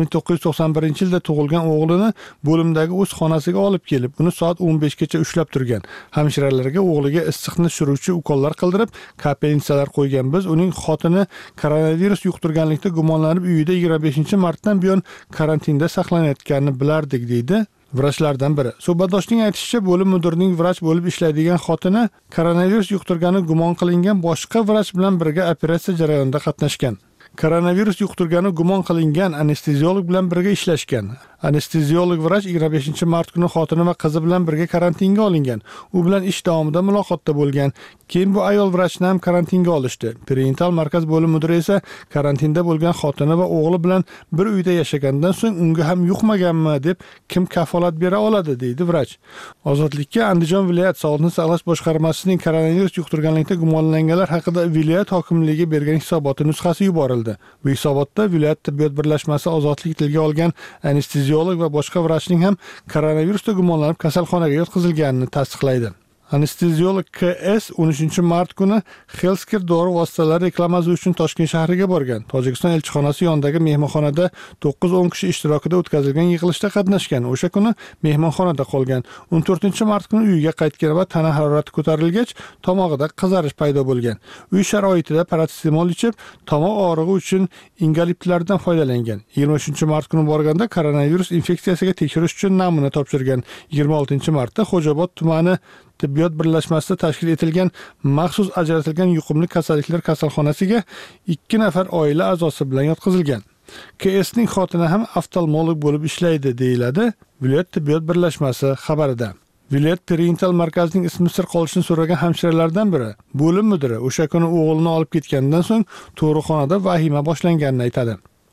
1991-yilda tug'ilgan o'g'lini bo'limdagi o'z xonasiga olib kelib, uni soat 15 gacha ushlab turgan. Hamshiralarga o'g'liga issiqni tushiruvchi ukollar qildirib, kapelnitsalar qo'ygan. Biz uning xotini koronavirus yuqtirganlikda gumonlanib uyida 25-martdan buyon karantinda saqlanayotganini bilardik, deydi vrachlardan biri. Suhbatdoshning aytishicha, bo'lim mudirining vrach bo'lib ishlaydigan xotini koronavirus yuqtirgani gumon qilingan boshqa vrach bilan birga operatsiya jarayonida qatnashgan. Koronavirus yuqtirgani gumon qilingan anesteziolog bilan birga ishlashgan. Anesteziolog vrach 25-mart kuni xotini va qizi bilan birga karantinga olingan. U bilan ish davomida muloqotda bo'lgan. Keyin bu ayol vrachni ham karantinga olishdi. Perinatal markaz bo'lim mudiri esa karantinda bo'lgan xotini va o'g'li bilan bir uyda yashagandan so'ng unga ham yuqmaganmi deb kim kafolat bera oladi, deydi vrach. Ozodlikka Andijon viloyat sog'liqni saqlash boshqarmasining koronavirus yuqtirganlikda gumonlanganlar haqida viloyat hokimligi bergan hisoboti nusxasi yuborildi. Bu hisobotda viloyat tibbiyot birlashmasi Ozodlik tilga olgan anesteziolog va boshqa vrachning ham koronavirusda gumonlanib kasalxonaga yotqizilganini tasdiqlaydi. Anesteziolog KS 13-mart kuni Healthcare dori vositalari reklamasi uchun Toshkent shahriga borgan. Tojikiston elchixonasi yonidagi mehmonxonada 9-10 kishi ishtirokida o'tkazilgan yig'ilishda qatnashgan. O'sha kuni mehmonxonada qolgan. 14-mart kuni uyiga qaytgan va tana harorati ko'tarilgach, tomog'ida qizarish paydo bo'lgan. Uy sharoitida parasetamol ichib, tomoq og'rig'i uchun ingaliptlardan foydalangan. 23-mart kuni borganda koronavirus infeksiyasiga tekshirish uchun namuna topshirgan. 26-martda Xo'jobod tumani tibbiyot birlashmasida tashkil etilgan maxsus ajratilgan yuqumli kasalliklar kasalxonasiga 2 nafar oila a'zosi bilan yotqizilgan. KSning xotini ham oftalmolog bo'lib ishlaydi, deyiladi viloyat tibbiyot birlashmasi xabarida. Viloyat perinatal markazining ismi sir qolishini so'ragan hamshiralardan biri bo'lim mudiri o'sha kuni o'g'lini olib ketgandan so'ng tug'ruqxonada vahima boshlanganini aytadi.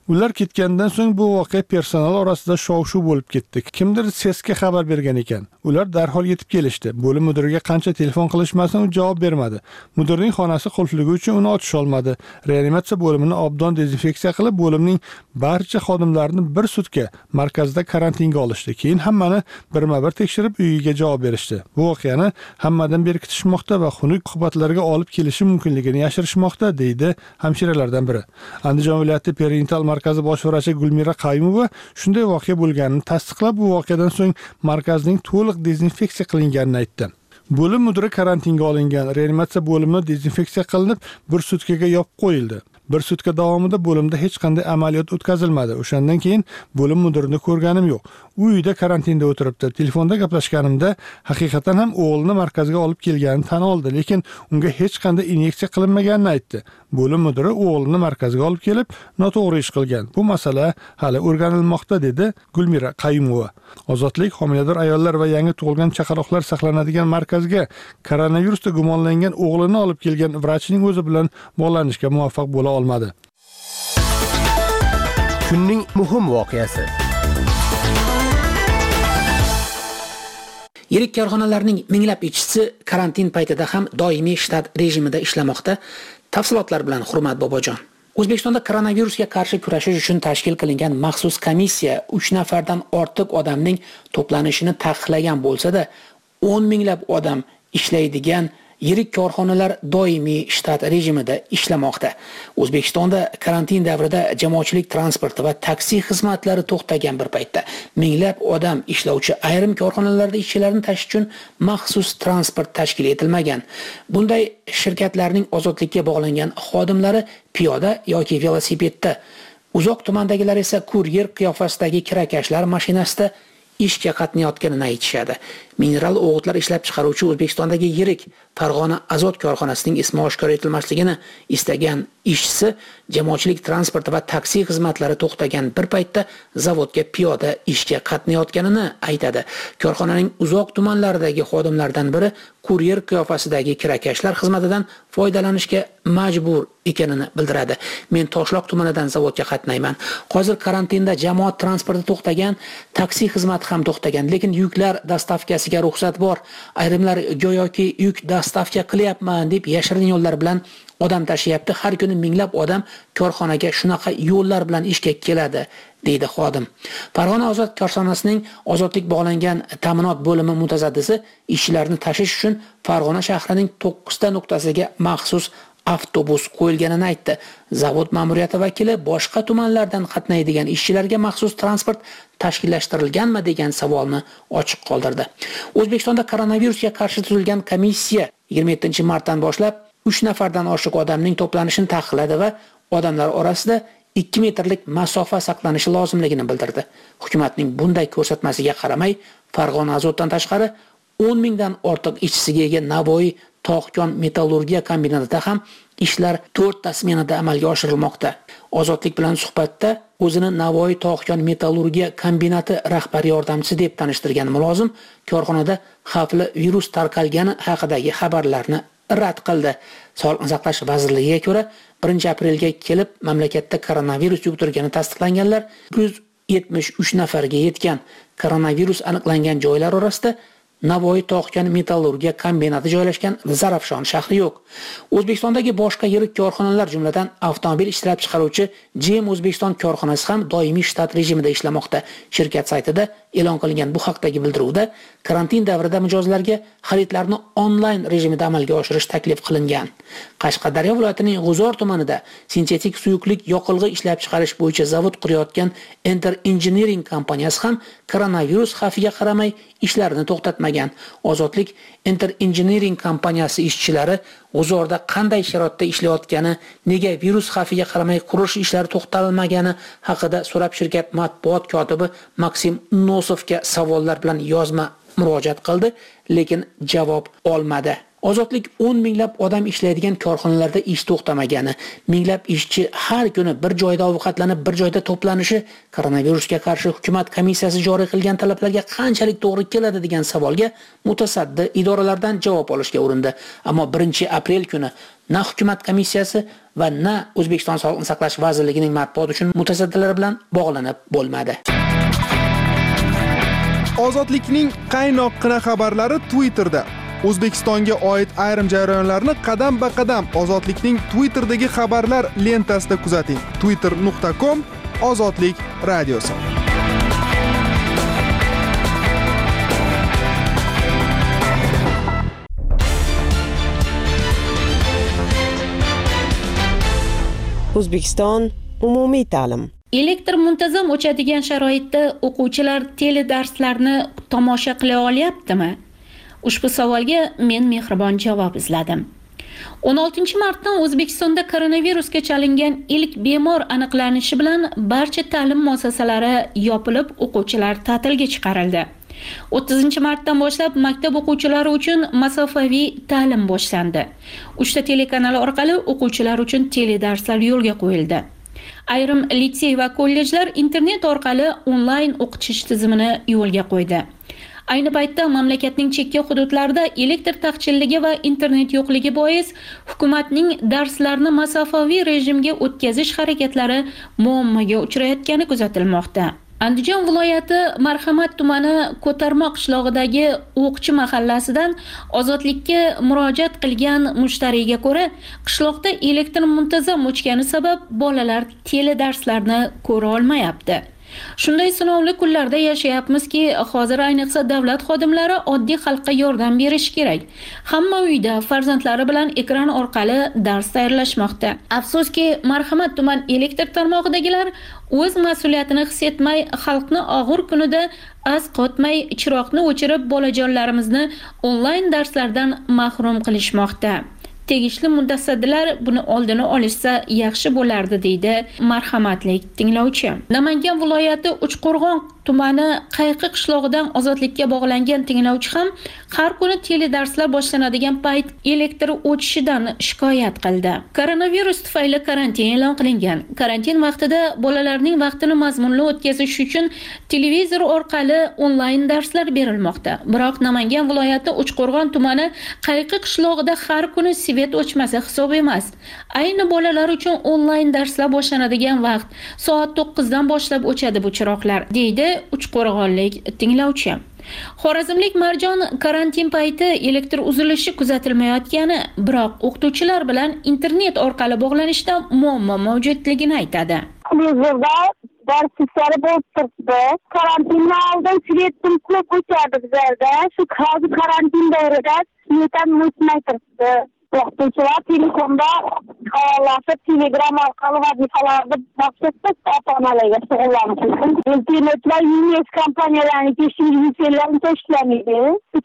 Ular ketgandan so'ng bu voqea personal orasida shov-shuv bo'lib ketdi. Kimdir SESga xabar bergan ekan. Ular darhol yetib kelishdi. Bo'lim mudiriga qancha telefon qilishmasin, u javob bermadi. Mudirning xonasi qulfligi uchun uni ochish olmadi. Reanimatsiya bo'limini obdon dezinfeksiya qilib, bo'limning barcha xodimlarini bir sutka markazda karantinga olishdi. Keyin hammani birma-bir tekshirib uyiga javob berishdi. Bu voqeani hammadan berkitishmoqda va xunuk oqibatlarga olib kelishi mumkinligini yashirishmoqda, deydi hamshiralardan biri. Andijon viloyati perinatal markazi bosh vrachi Gulmira Qayumova shunday voqea bo'lganini tasdiqlab, bu voqeadan so'ng markazning to'liq dezinfeksiya qilinganini aytdi. Bo'lim mudiri karantinga olingan, reanimatsiya bo'limi dezinfeksiya qilinib, bir sutkaga yopib qo'yildi. Bir sutka davomida bo'limda hech qanday amaliyot o'tkazilmadi. O'shandan keyin bo'lim mudirini ko'rganim yo'q. U uyda karantinda o'tiribdi. Telefonda gaplashganimda haqiqatan ham o'g'lini markazga olib kelganini tan oldi, lekin unga hech qanday inyeksiya qilinmaganini aytdi. Bo'lim mudiri o'g'lini markazga olib kelib, noto'g'ri ish qilgan. Bu masala hali o'rganilmoqda, dedi Gulmira Qayumova. Ozodlik homilador ayollar va yangi tug'ilgan chaqaloqlar saqlanadigan markazga koronavirusda gumonlangan o'g'lini olib kelgan vrachning o'zi bilan bog'lanishga muvaffaq bo'la olmadi. Kunning muhim voqeasi. Yirik korxonalarning minglab ishchisi karantin paytida ham doimiy shtat rejimida ishlamoqda. Tafsilotlar bilan Hurmat Bobojon. O'zbekistonda koronavirusga qarshi kurashish uchun tashkil qilingan maxsus komissiya 3 nafardan ortiq odamning to'planishini taqiqlagan bo'lsa-da, 10 minglab odam ishlaydigan yirik korxonalar doimiy shtat rejimida ishlamoqda. O'zbekistonda karantin davrida jamoatchilik transporti va taksi xizmatlari to'xtagan bir paytda minglab odam ishlovchi ayrim korxonalarda ishchilarni tashish uchun maxsus transport tashkil etilmagan. Bunday shirkatlarning ozodlikka bog'langan xodimlari piyoda yoki velosipedda, uzoq tumandagilar esa kuryer qiyofasidagi kirakashlar mashinasida ishga qatnayotganini aytishadi. Mineral o'g'itlar ishlab chiqaruvchi O'zbekistondagi yirik Farg'ona azot korxonasining ismi oshkor etilmasligini istagan ishchisi jamoatchilik transporti va taksi xizmatlari to'xtagan bir paytda zavodga piyoda ishga qatnayotganini aytadi. Korxonaning uzoq tumanlaridagi xodimlardan biri kuryer qiyofasidagi kirakashlar xizmatidan foydalanishga majbur ekanini bildiradi. Men Toshloq tumanidan zavodga qatnayman. Hozir karantinda jamoat transporti to'xtagan, taksi xizmati ham to'xtagan, lekin yuklar dastavkasiga ruxsat bor. Ayrimlar go'yoki yuk dastavka qilyapman deb yashirin yo'llar bilan odam tashiyapti. Har kuni minglab odam korxonaga shunaqa yo'llar bilan ishga keladi, deydi xodim. Farg'ona azot korxonasining ozodlik bog'langan ta'minot bo'limi mutasaddisi ishchilarni tashish uchun Farg'ona shahrining 9 ta nuqtasiga maxsus avtobus qo'yilganini aytdi. Zavod ma'muriyati vakili boshqa tumanlardan qatnaydigan ishchilarga maxsus transport tashkillashtirilganmi degan savolni ochiq qoldirdi. O'zbekistonda koronavirusga qarshi tuzilgan komissiya 27-martdan boshlab 3 nafardan oshiq odamning to'planishini taqiqladi va odamlar orasida 2 metrlik masofa saqlanishi lozimligini bildirdi. Hukumatning bunday ko'rsatmasiga qaramay, Farg'ona azotdan tashqari 10 mingdan ortiq ishchisiga ega Navoiy Tog'kon metallurgiya kombinatida ham ishlar 4 ta smenada amalga oshirilmoqda. Ozodlik bilan suhbatda o'zini Navoiy Tog'kon metallurgiya kombinati rahbar yordamchisi deb tanishtirgan mulozim korxonada xavfli virus tarqalgani haqidagi xabarlarni rad qildi. Sog'liqni saqlash vazirligiga ko'ra 1-aprelga kelib mamlakatda koronavirus yuqtirgani tasdiqlanganlar 173 nafarga yetgan. Koronavirus aniqlangan joylar orasida Navoiy Tog'kon metallurgiya kombinati joylashgan Zarafshon shahri yo'q. O'zbekistondagi boshqa yirik korxonalar jumladan avtomobil ishlab chiqaruvchi GM O'zbekiston korxonasi ham doimiy shtat rejimida ishlamoqda. Shirkat saytida e'lon qilingan bu haqdagi bildiruvda karantin davrida mijozlarga xaridlarni onlayn rejimida amalga oshirish taklif qilingan. Qashqadaryo viloyatining G'uzor tumanida sintetik suyuqlik yoqilg'i ishlab chiqarish bo'yicha zavod qurayotgan Enter Engineering kompaniyasi ham koronavirus xavfiga qaramay ishlarini to'xtatmagan. Ozodlik Enter Engineering kompaniyasi ishchilari G'uzorda qanday sharoitda ishlayotgani, nega virus xavfiga qaramay qurish ishlari to'xtatilmagani haqida so'rab shirkat matbuot kotibi Maksim Nosovga savollar bilan yozma murojaat qildi, lekin javob olmadi. Ozodlik 10 minglab odam ishlaydigan korxonalarda ish to'xtamagani, minglab ishchi har kuni bir joyda ovqatlanib, bir joyda to'planishi koronavirusga qarshi hukumat komissiyasi joriy qilgan talablarga qanchalik to'g'ri keladi degan savolga mutasaddi idoralardan javob olishga urindi. Ammo 1-aprel kuni na hukumat komissiyasi va na O'zbekiston Sog'liqni saqlash vazirligining matbuot uchun mutasaddilar bilan bog'lanib bo'lmadi. Ozodlikning qaynoqqina xabarlari Twitterda. O'zbekistonga oid ayrim jarayonlarni qadam-ba-qadam Ozodlikning Twitterdagi xabarlar lentasida kuzating. twitter.com Ozodlik radiosi. O'zbekiston umumiy ta'lim. Elektr muntazam o'chadigan sharoitda o'quvchilar teledarslarni tomosha qila olyaptimi? Ushbu savolga men mehribon javob izladim. 16-martdan O'zbekistonda koronavirusga chalingan ilk bemor aniqlanishi bilan barcha ta'lim muassasalari yopilib, o'quvchilar ta'tilga chiqarildi. 30-martdan boshlab maktab o'quvchilari uchun masofaviy ta'lim boshlandi. 3 ta telekanal orqali o'quvchilar uchun teledarslar yo'lga qo'yildi. Ayrim litsey va kollejlar internet orqali onlayn o'qitish tizimini yo'lga qo'ydi. Ayni paytda mamlakatning chekka hududlarida elektr taqchilligi va internet yo'qligi bois hukumatning darslarni masofaviy rejimga o'tkazish harakatlari muammoga uchrayotgani kuzatilmoqda. Andijon viloyati Marhamat tumani Ko'tarmoq qishlog'idagi O'qchi mahallasidan Ozodlikka murojaat qilgan mushtariyga ko'ra, qishloqda elektr muntazam o'chgani sabab bolalar teledarslarni ko'ra olmayapti. Shunday sinovli kunlarda yashayapmizki, hozir ayniqsa davlat xodimlari oddiy xalqqa yordam berishi kerak. Hamma uyda farzandlari bilan ekran orqali dars tayyorlashmoqda. Afsuski, Marhamat tuman elektr tarmog'idagilar o'z mas'uliyatini his etmay, xalqni og'ir kunida az qotmay chiroqni o'chirib, bolajonlarimizni onlayn darslardan mahrum qilishmoqda. Tegishli mutasaddilar buni oldini olishsa yaxshi bo'lardi, deydi marhamatli tinglovchi. Namangan viloyati Uchqo'rg'on tumani Qayqi qishlog'idan Ozodlikka bog'langan tinglovchi ham har kuni teledarslar boshlanadigan payt elektr o'chishidan shikoyat qildi. Koronavirus tufayli karantin e'lon qilingan. Karantin vaqtida bolalarning vaqtini mazmunli o'tkazish uchun televizor orqali onlayn darslar berilmoqda. Biroq Namangan viloyati Uchqo'rg'on tumani Qayqi qishlog'ida har kuni svet o'chmasi hisob emas. Ayni bolalar uchun onlayn darslar boshlanadigan vaqt soat 9 dan boshlab o'chadi bu chiroqlar, deydi Uchqo'rg'onlik tinglovchi. Xorazmlik Marjon karantin payti elektr uzilishi kuzatilmayotgani, biroq o'qituvchilar bilan internet orqali bog'lanishda muammo mavjudligini aytadi. Darslari bo'lib turibdi. Karantindan oldin svetdan ko'p o'chadi bizlarda. Shu hozir karantin davrida svetdan o'chmay turibdi. O'qituvchilar telefonda faollashib, Telegram orqali vazifalarni boshlashda ota-onalarga shug'ullanish uchun internet va UMS kompaniyalarining tekshiruvchilarini tashlamaydi.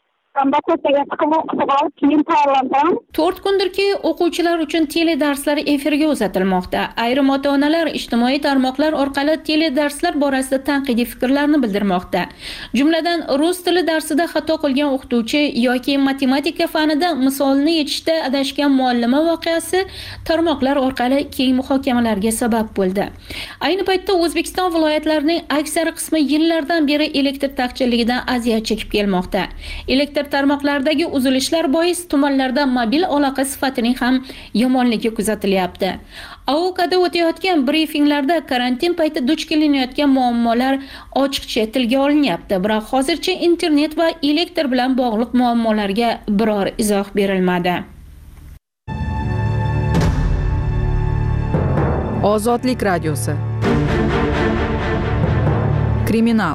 4 kundirki o'quvchilar uchun teledarslar efirga uzatilmoqda. Ayrim ota-onalar ijtimoiy tarmoqlar orqali teledarslar borasida tanqidiy fikrlarni bildirmoqda. Jumladan, rus tili darsida xato qilgan o'qituvchi yoki matematika fanida misolni yechishda adashgan muallima voqeasi tarmoqlar orqali keng muhokamalarga sabab bo'ldi. Ayni paytda O'zbekiston viloyatlarining aksar qismi yillardan beri elektr taqchilligidan aziyat chekib kelmoqda. Elektr tarmoqlardagi uzilishlar bois tumanlarda mobil aloqa sifatining ham yomonligi kuzatilyapti. AOKda o'tayotgan brifinglarda karantin payti duch kelinayotgan muammolar ochiqcha tilga olinyapti, biroq hozircha internet va elektr bilan bog'liq muammolarga biror izoh berilmadi. Ozodlik radiosi. Kriminal.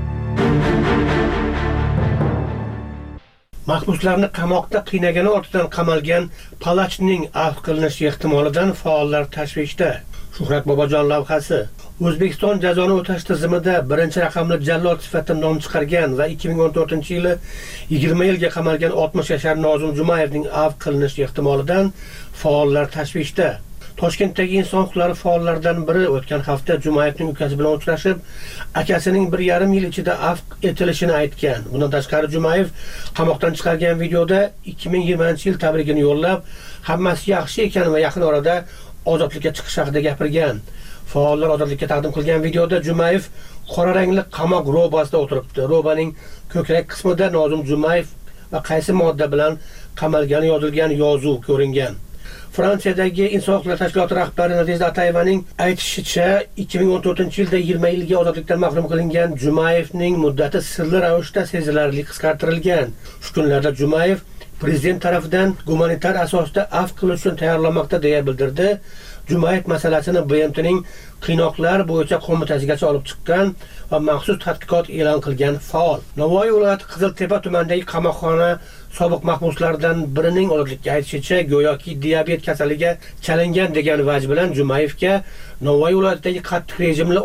Mahbuslarni qamoqda qiynagani ortidan qamalgan Palachning afv qilinishi ehtimolidan faollar tashvishda. Shuhrat Bobojon lavhasi. O'zbekiston jazoni o'tash tizimida birinchi raqamli jallod sifatida nom chiqargan va 2014-yili 20 yilga qamalgan 60 yashar Nozim Jumayevning afv qilinishi ehtimolidan faollar tashvishda. Toshkentdagi inson huquqlari faollaridan biri o'tgan hafta Jumayevning ukasi bilan uchrashib, akasining 1,5 yil ichida afv etilishini aytgan. Bundan tashqari Jumayev qamoqdan chiqargan videoda 2020-yil tabrigini yo'llab, hammasi yaxshi ekan va yaqin orada ozodlikka chiqish haqida gapirgan. Faollar ozodlikka taqdim qilgan videoda Jumayev qora rangli qamoq robasida o'tiribdi. Robaning ko'krak qismida Nozim Jumayev va qaysi modda bilan qamalgani yozilgan yozuv ko'ringan. Fransiyadagi inson huquqlari tashkiloti rahbari Nadejda Atayevaning aytishicha, 2014-yilda 20 yilga ozodlikdan mahrum qilingan Jumayevning muddati sirli ravishda sezilarli qisqartirilgan. Shu kunlarda Jumayev prezident tarafidan gumanitar asosda afv qilish uchun tayyorlanmoqda deya bildirdi. Jumayev masalasini BMTning qiynoqlar bo'yicha qo'mitasigacha olib chiqqan va maxsus tadqiqot e'lon qilgan faol. Navoiy viloyati Qiziltepa tumanidagi qamoqxona sobiq mahbuslardan birining ozodlikka aytishicha, go'yoki diabet kasaliga chalingan degan vaj bilan Jumayevga Navoiy viloyatidagi qattiq rejimli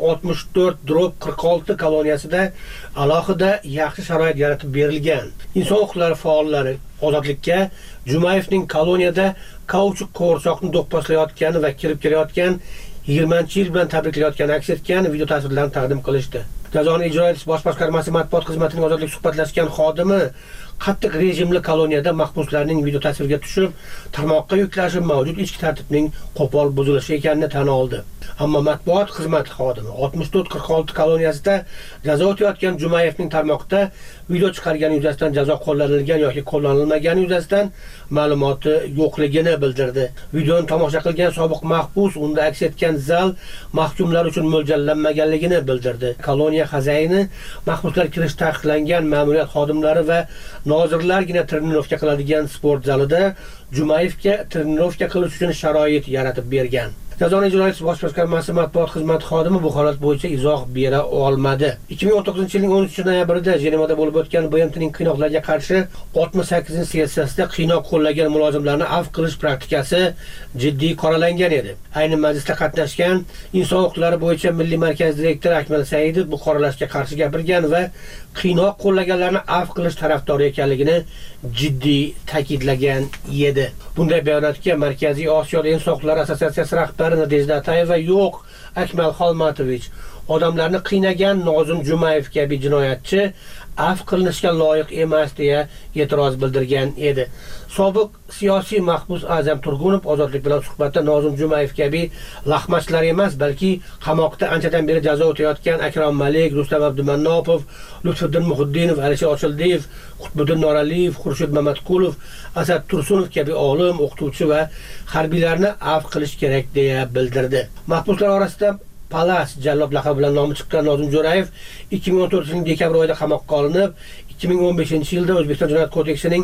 64/46 koloniyasida alohida yaxshi sharoit yaratib berilgan. Inson huquqlari faollari ozodlikka Jumayevning koloniyada kauchuk qo'rchoqni do'pposlayotgani va kirib kelayotgan 20-yil bilan tabriklayotgani aks etgan video tasvirlarini taqdim qilishdi. Jazoni ijro etish bosh boshqarmasi matbuot xizmatining ozodlik suhbatlashgan xodimi qattiq rejimli koloniyada mahbuslarning video tasvirga tushib, tarmoqqa yuklashi mavjud ichki tartibning qo'pol buzilishi ekanini tan oldi. Ammo matbuot xizmati xodimi 64/46 koloniyasida jazo o'tayotgan Jumayevning tarmoqda video chiqargani yuzasidan jazo qo'llanilgan yoki qo'llanilmagani yuzasidan ma'lumoti yo'qligini bildirdi. Videoni tomosha qilgan sobiq mahbus unda aks etgan zal mahkumlar uchun mo'ljallanmaganligini bildirdi. Koloniya xazayini mahbuslar kirish taqiqlangan ma'muriyat xodimlari va nozirlargina trenirovka qiladigan sport zalida Jumayevga trenirovka qilish uchun sharoit yaratib bergan. Jazoni ijro etish bosh boshqarmasi matbuot xizmati xodimi bu holat bo'yicha izoh bera olmadi. 2019-yilning 13-noyabrida Jenevada bo'lib o'tgan BMTning qiynoqlarga qarshi 68-sessiyasida qiynoq qo'llagan mulozimlarni afv qilish praktikasi jiddiy qoralangan edi. Ayni majlisda qatnashgan inson huquqlari bo'yicha Milliy markaz direktori Akmal Saidov bu qoralashga qarshi gapirgan va qiynoq qo'llaganlarni afv qilish tarafdori ekanligini jiddiy ta'kidlagan edi. Bunday bayonotga Markaziy Osiyo inson huquqlari assotsiatsiyasi rahbari Nadejda Atayeva yo'q, Akmal Xolmatovich odamlarni qiynagan Nozim Jumayev kabi jinoyatchi afv qilinishga loyiq emas deya e'tiroz bildirgan edi. Sobiq siyosiy mahbus Azam Turgunov ozodlik bilan suhbatda Nozim Jumayev kabi lahmachlar emas, balki qamoqda anchadan beri jazo o'tayotgan Akrom Malik, Rustam Abdumannopov, Lutfiddin Muhiddinov, Alisher Ochildiyev, Qutbiddin Noraliyev, Xurshid Mamatqulov, Asad Tursunov kabi olim, o'qituvchi va harbiylarni afv qilish kerak deya bildirdi. Mahbuslar orasida Palas Jallob laqabi bilan nomi chiqqan Nozim Jo'rayev 2014-yil dekabr oyida qamoqqa olinib, 2015-yilda O'zbekiston Jinoyat kodeksining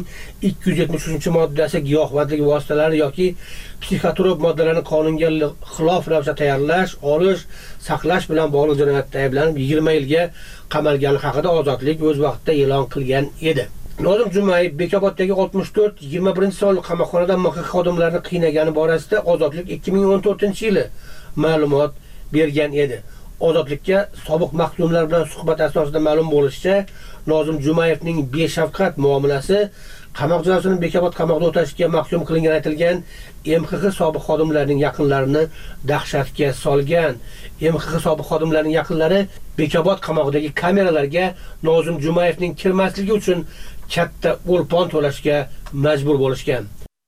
273-moddasi giyohvandlik vositalari yoki psixotrop moddalarni qonunga xilof ravishda tayyorlash, olish, saqlash bilan bog'liq jinoyatda ayblanib 20 yilga qamalgani haqida ozodlik o'z vaqtida e'lon qilgan edi. Nozim Jumayev Bekoboddagi 64-21-sonli qamoqxonada MXX xodimlarini qiynagani borasida ozodlik 2014-yili ma'lumot bergan edi. Ozodlikka sobiq mahkumlar bilan suhbat asosida ma'lum bo'lishicha, Nozim Jumayevning beshafqat muomalasi qamoq jazosini Bekobod qamoqda o'tashga mahkum qilingani aytilgan MXX sobiq xodimlarining yaqinlarini dahshatga solgan. MXX sobiq xodimlarining yaqinlari Bekobod qamoqdagi kameralarga Nozim Jumayevning kirmasligi uchun katta o'lpon to'lashga majbur bo'lishgan.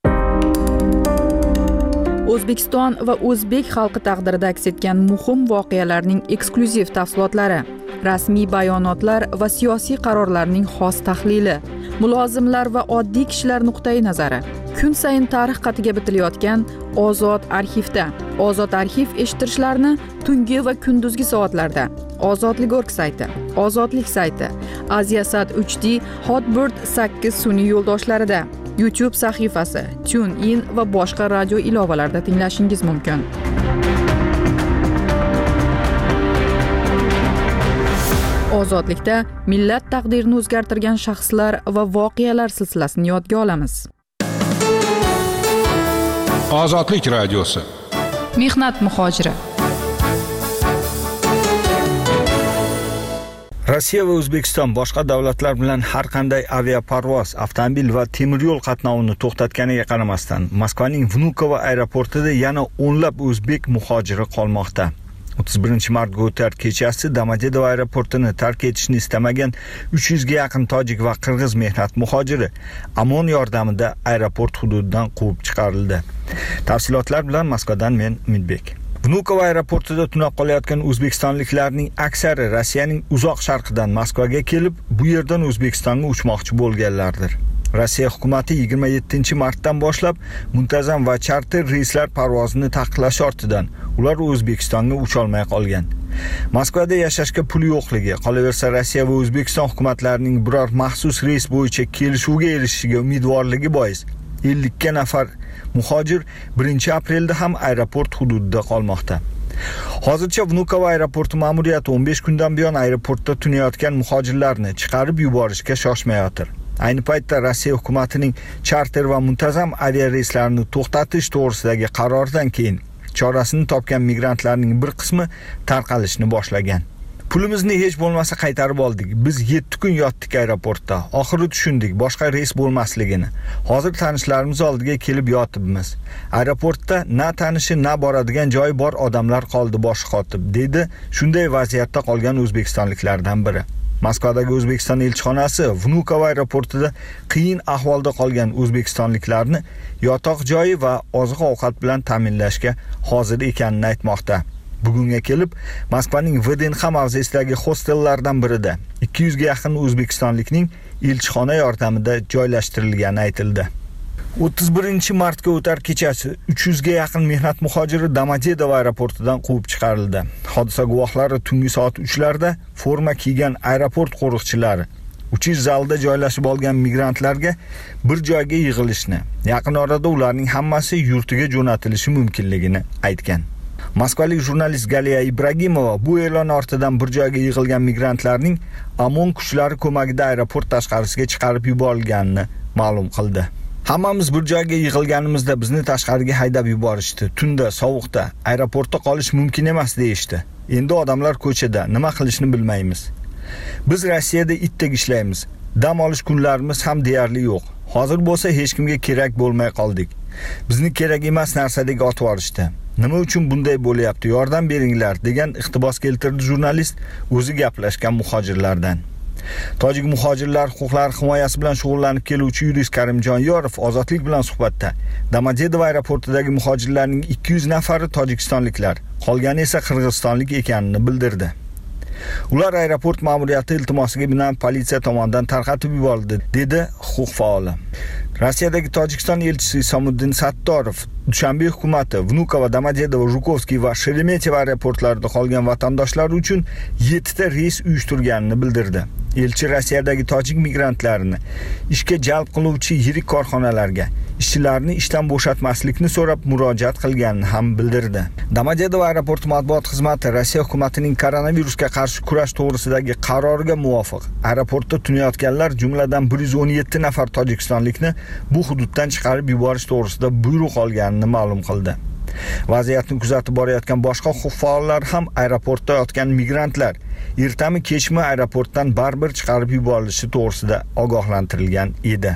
O'zbekiston va o'zbek xalqi taqdirida aks etgan muhim voqealarning eksklyuziv tafsilotlari, rasmiy bayonotlar va siyosiy qarorlarning xos tahlili, mulozimlar va oddiy kishilar nuqtai nazari. Kun sayin tarix qatiga bitilayotgan Ozod arxivda. Ozod arxiv eshittirishlarni tungi va kunduzgi soatlarda. Ozodlik.org sayti, Ozodlik sayti, Aziasat 3D, Hotbird 8 sun'iy yo'ldoshlarida, YouTube sahifasi, TuneIn va boshqa radio ilovalarida tinglashingiz mumkin. Ozodlikda millat taqdirini o'zgartirgan shaxslar va voqealar silsilasini yodga olamiz. Ozodlik radiosi. Mehnat muhojiri. Rossiya va O'zbekiston boshqa davlatlar bilan har qanday aviaparvoz, avtomobil va temir yo'l qatnovini to'xtatganiga qaramasdan, Moskvaning Vnukovo aeroportida yana o'nlab o'zbek muhojiri qolmoqda. 31-martga o'tar kechasi Domodedovo aeroportini tark etishni istamagan 300 ga yaqin tojik va qirg'iz mehnat muhojiri OMON yordamida aeroport hududidan quvib chiqarildi. Tafsilotlar bilan Moskvadan men Umidbek. Vnukovo aeroportida tunab qolayotgan o'zbekistonliklarning aksari Rossiyaning uzoq sharqidan Moskvaga kelib, bu yerdan O'zbekistonga uchmoqchi bo'lganlardir. Rossiya hukumati 27-martdan boshlab muntazam va charter reyslar parvozini taqiqlash ortidan ular O'zbekistonga ucha olmay qolgan. Moskvada yashashga pul yo'qligi, qolaversa Rossiya va O'zbekiston hukumatlarining biror maxsus reys bo'yicha kelishuvga erishishiga umidvorligi bois 50 ga nafar muhojir 1-aprelda ham aeroport hududida qolmoqda. Hozircha Vnukovo aeroporti ma'muriyati 15 kundan buyon aeroportda tunayotgan muhojirlarni chiqarib yuborishga shoshmayotir. Ayni paytda Rossiya hukumatining charter va muntazam aviareyslarni to'xtatish to'g'risidagi qarordan keyin chorasini topgan migrantlarning bir qismi tarqalishni boshlagan. Pulimizni hech bo'lmasa qaytarib oldik. Biz 7 kun yotdik aeroportda. Oxiri tushundik boshqa reys bo'lmasligini. Hozir tanishlarimiz oldiga kelib yotibmiz. Aeroportda na tanishi, na boradigan joyi bor odamlar qoldi boshi qotib, dedi shunday vaziyatda qolgan o'zbekistonliklardan biri. Moskvadagi O'zbekiston elchixonasi Vnukovo aeroportida qiyin ahvolda qolgan o'zbekistonliklarni yotoq joyi va oziq-ovqat bilan ta'minlashga hozir ekanini aytmoqda. Bugunga kelib, Moskvaning VDNX mavzesidagi hostellardan birida 200 ga yaqin o'zbekistonlikning elchixona yordamida joylashtirilgani aytildi. 31-martga o'tar kechasi 300 ga yaqin mehnat muhojiri Domodedovo aeroportidan quvib chiqarildi. Hodisa guvohlari tungi soat 3larda forma kiygan aeroport qo'riqchilari uchish zalida joylashib olgan migrantlarga bir joyga yig'ilishni, yaqin orada ularning hammasi yurtiga jo'natilishi mumkinligini aytgan. Moskvalik jurnalist Galiya Ibragimova bu e'lon ortidan bir joyga yig'ilgan migrantlarning OMON kuchlari ko'magida aeroport tashqarisiga chiqarib yuborilganini ma'lum qildi. Hammamiz bir joyga yig'ilganimizda bizni tashqariga haydab yuborishdi. Tunda, sovuqda, aeroportda qolish mumkin emas deyishdi. Endi odamlar ko'chada, nima qilishni bilmaymiz. Biz Rossiyada itdek ishlaymiz. Dam olish kunlarimiz ham deyarli yo'q. Hozir bo'lsa hech kimga kerak bo'lmay qoldik. Bizni kerak emas narsadek otib yuborishdi. Nima uchun bunday bo'lyapti? Yordam beringlar degan iqtibos keltirdi jurnalist o'zi gaplashgan muhojirlardan. Tojik muhojirlar huquqlari himoyasi bilan shug'ullanib keluvchi yurist Karimjon Yorov ozodlik bilan suhbatda Domodedovo aeroportidagi muhojirlarning 200 nafari tojikistonliklar, qolgani esa qirg'izistonlik ekanini bildirdi. Ular aeroport ma'muriyati iltimosiga binoan politsiya tomonidan tarqatib yuborildi, dedi huquq faoli. Rossiyadagi Tojikiston elchisi Samuddin Sattorov Dushanbe hukumati Vnukovo, Domodedovo, Zhukovskiy va Sheremetyevo aeroportlarida qolgan vatandoshlar uchun 7 ta reys uyushtirganini bildirdi. Elchi Rossiyadagi tojik migrantlarini ishga jalb qiluvchi yirik korxonalarga ishchilarni ishdan bo'shatmaslikni so'rab murojaat qilganini ham bildirdi. Domodedovo aeroporti matbuot xizmati Rossiya hukumatining koronavirusga qarshi kurash to'g'risidagi qaroriga muvofiq aeroportda tunayotganlar jumladan 117 nafar tojikistonlikni bu hududdan chiqarib yuborish to'g'risida buyruq olganini ma'lum qildi. Vaziyatni kuzatib borayotgan boshqa huquq faollari ham aeroportda yotgan migrantlar ertami kechmi aeroportdan baribir chiqarib yuborilishi to'g'risida ogohlantirilgan edi.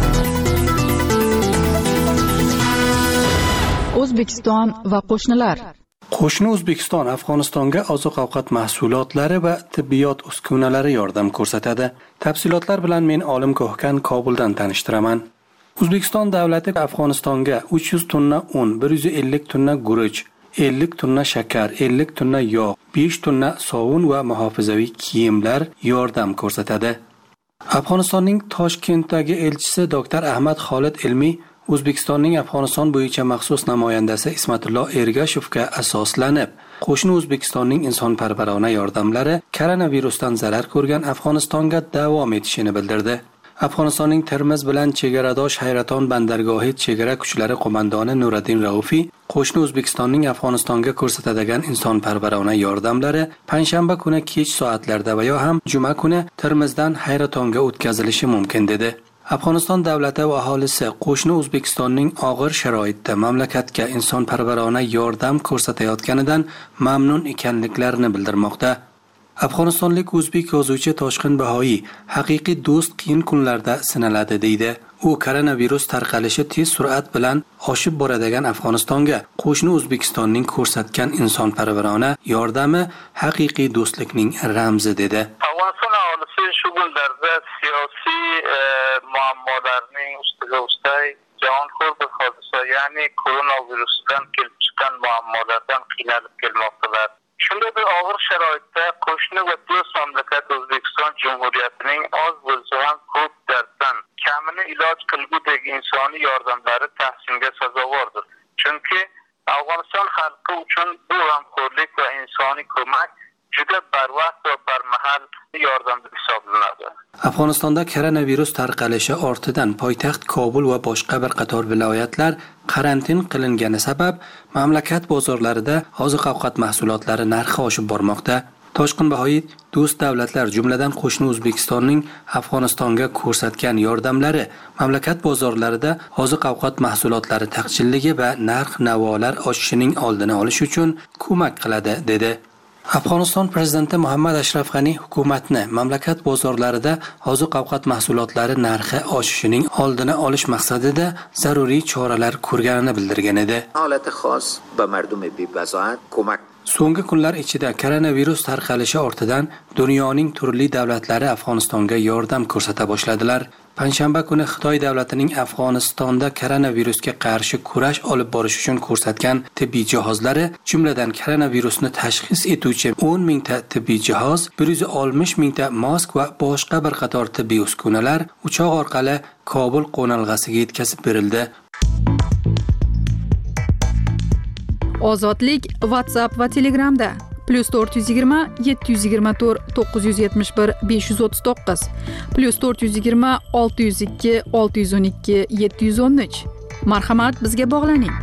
O'zbekiston va qo'shnilar. Qo'shni O'zbekiston Afg'onistonga oziq-ovqat mahsulotlari va tibbiyot uskunalari yordam ko'rsatadi. Tafsilotlar bilan men Olim Ko'hkan Kobuldan tanishtiraman. O'zbekiston davlati Afg'onistonga 300 tonna un, 150 tonna guruch, 50 tonna shakar, 50 tonna yog', 5 tonna sovun va muhofazaviy kiyimlar yordam ko'rsatadi. Afg'onistonning Toshkentdagi elchisi Dr. Ahmad Xolid Ilmiy O'zbekistonning Afg'oniston bo'yicha maxsus namoyandasi Ismatullo Ergashevga asoslanib, qo'shni O'zbekistonning insonparvarona yordamlari koronavirusdan zarar ko'rgan Afg'onistonga davom etishini bildirdi. Afg'onistonning Termiz bilan chegaradosh Hayraton bandargohi chegara kuchlari qo'mondoni Nuriddin Raufiy qo'shni O'zbekistonning Afg'onistonga ko'rsatadigan insonparvarona yordamlari panshanba kuni kech soatlarda va yo ham juma kuni Termizdan Hayratonga o'tkazilishi mumkin dedi. Afg'oniston davlati va aholisi qo'shni O'zbekistonning og'ir sharoitda mamlakatga insonparvarona yordam ko'rsatayotganidan mamnun ekanliklarini bildirmoqda. Afg'onistonlik o'zbek yozuvchi Toshqin Bahoiy haqiqiy do'st qiyin kunlarda sinaladi deydi. U koronavirus tarqalishi tez surat bilan oshib boradigan Afg'onistonga qo'shni O'zbekistonning ko'rsatgan insonparvarona yordami haqiqiy do'stlikning ramzi dedi. Afg'oniston aholisi shu kunlarda siyosiy muammolarning ustiga ustak jahonxo'r bir hodisa, ya'ni koronavirusdan kelib chiqqan muammolardan qiynalib kelmoqdalar. Shunday bir og'ir sharoitda qo'shni va do'st mamlakat O'zbekiston Jumhuriyatining oz bo'lsa ham ko'p darddan kamini iloj qilgudek insoniy yordamlari tahsinga sazovordir. Chunki Afg'oniston xalqi uchun bu g'amxo'rlik va insoniy ko'mak juda barvaqt va barmahal yordam hisoblanadi. Afg'onistonda koronavirus tarqalishi ortidan poytaxt Kobul va boshqa bir qator viloyatlar karantin qilingani sabab mamlakat bozorlarida oziq-ovqat mahsulotlari narxi oshib bormoqda. Toshqin Bahoiy do'st davlatlar, jumladan qo'shni O'zbekistonning Afg'onistonga ko'rsatgan yordamlari mamlakat bozorlarida oziq-ovqat mahsulotlari taqchilligi va narx-navolar oshishining oldini olish uchun ko'mak qiladi, dedi. Afg'oniston prezidenti Muhammad Ashraf G'ani hukumatni mamlakat bozorlarida oziq-ovqat mahsulotlari narxi oshishining oldini olish maqsadida zaruriy choralar ko'rganini bildirgan edi. Holati xos va mardum bebazoat ko'mak. So'nggi kunlar ichida koronavirus tarqalishi ortidan dunyoning turli davlatlari Afg'onistonga yordam ko'rsata boshladilar. Panshanba kuni Xitoy davlatining Afg'onistonda koronavirusga qarshi kurash olib borish uchun ko'rsatgan tibbiy jihozlari, jumladan koronavirusni tashxis etuvchi 10 mingta tibbiy jihoz, 160 mingta mask va boshqa bir qator tibbiy uskunalar uchoq orqali Kobul qo'nalg'asiga yetkazib berildi. Ozodlik WhatsApp va Telegramda +420 724 971 539 +420 602 612 713. Marhamat, bizga bog'laning.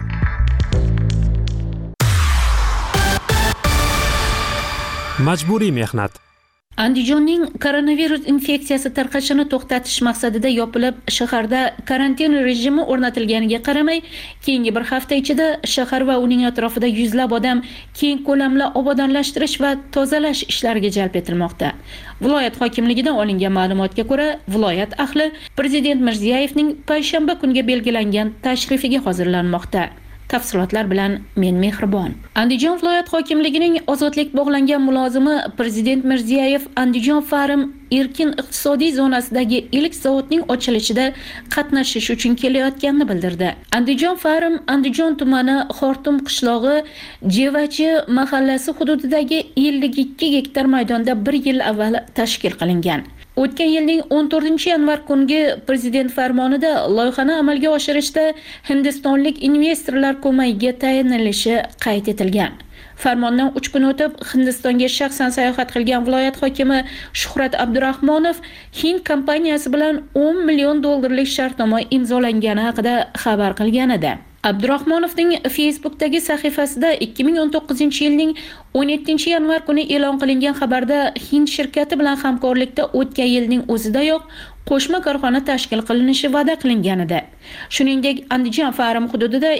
Majburiy mehnat. Andijonning koronavirus infeksiyasi tarqashini to'xtatish maqsadida yopilib, shaharda karantin rejimi o'rnatilganiga qaramay, keyingi bir hafta ichida shahar va uning atrofida yuzlab odam keng ko'lamli obodonlashtirish va tozalash ishlariga jalb etilmoqda. Viloyat hokimligidan olingan ma'lumotga ko'ra, viloyat ahli Prezident Mirziyoyevning payshanba kunga belgilangan tashrifiga hozirlanmoqda. Tafsilotlar bilan men Mehribon. Andijon viloyat hokimligining ozodlik bog'langan mulozimi Prezident Mirziyoyev Andijon Farm erkin iqtisodiy zonasidagi ilk zavodning ochilishida qatnashish uchun kelayotganini bildirdi. Andijon Farm Andijon tumani Xortum qishlog'i Jevachi mahallasi hududidagi 52 gektar maydonda 1 yil avval tashkil qilingan. O'tgan yilning 14-yanvar kungi prezident farmonida loyihani amalga oshirishda hindistonlik investorlar ko'magiga tayinlanishi qayd etilgan. Farmondan 3 kun o'tib Hindistonga shaxsan sayohat qilgan viloyat hokimi Shuhrat Abdurahmonov Hind kompaniyasi bilan $10 million shartnoma imzolangani haqida xabar qilgan edi. Abdurahmonovning Facebook'dagi sahifasida 2019-yilning 17-yanvar kuni e'lon qilingan xabarda Hind shirkati bilan hamkorlikda o'tgan yilning o'zidayoq qo'shma korxona tashkil qilinishi va'da qilingan edi. Shuningdek, Andijon Farm hududida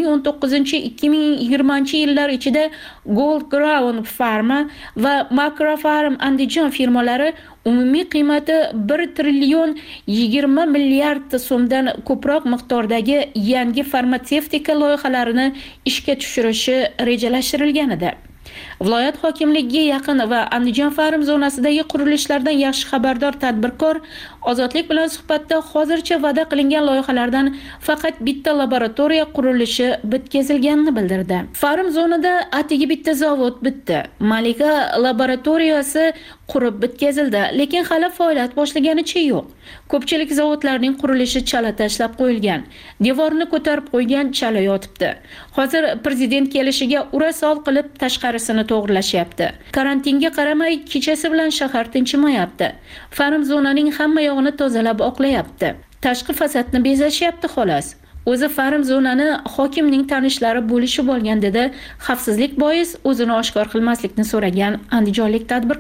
2019-2020 yillar ichida Gold Ground Pharma va Macro Farm Andijon firmalari umumiy qiymati 1 trillion 20 milliard so'mdan ko'proq miqdordagi yangi farmatsevtika loyihalarini ishga tushirishi rejalashtirilgan edi. Viloyat hokimligiga yaqin va Andijon Farm zonasidagi qurilishlardan yaxshi xabardor tadbirkor Ozodlik bilan suhbatda hozircha va'da qilingan loyihalardan faqat bitta laboratoriya qurilishi bitkazilganini bildirdi. Farm zonada atigi bitta zavod bitdi. Malika laboratoriyasi qurib bitkazildi, lekin hali faoliyat boshlaganicha yo'q. Ko'pchilik zavodlarning qurilishi chala tashlab qo'yilgan. Devorni ko'tarib qo'ygan chala yotibdi. Hozir prezident kelishiga ura-sol qilib tashqarisini to'g'rilashyapti. Karantinga qaramay kechasi bilan shahar tinchimayapti. Farm zonaning hamma yog'ini tozalab oqlayapti. Tashqi fasadni bezashyapti xolos. O'zi farm zonani hokimning tanishlari bo'lishib bo'lgan dedi. Xavfsizlik bois o'zini oshkor qilmaslikni so'ragan andijonlik tadbirkor.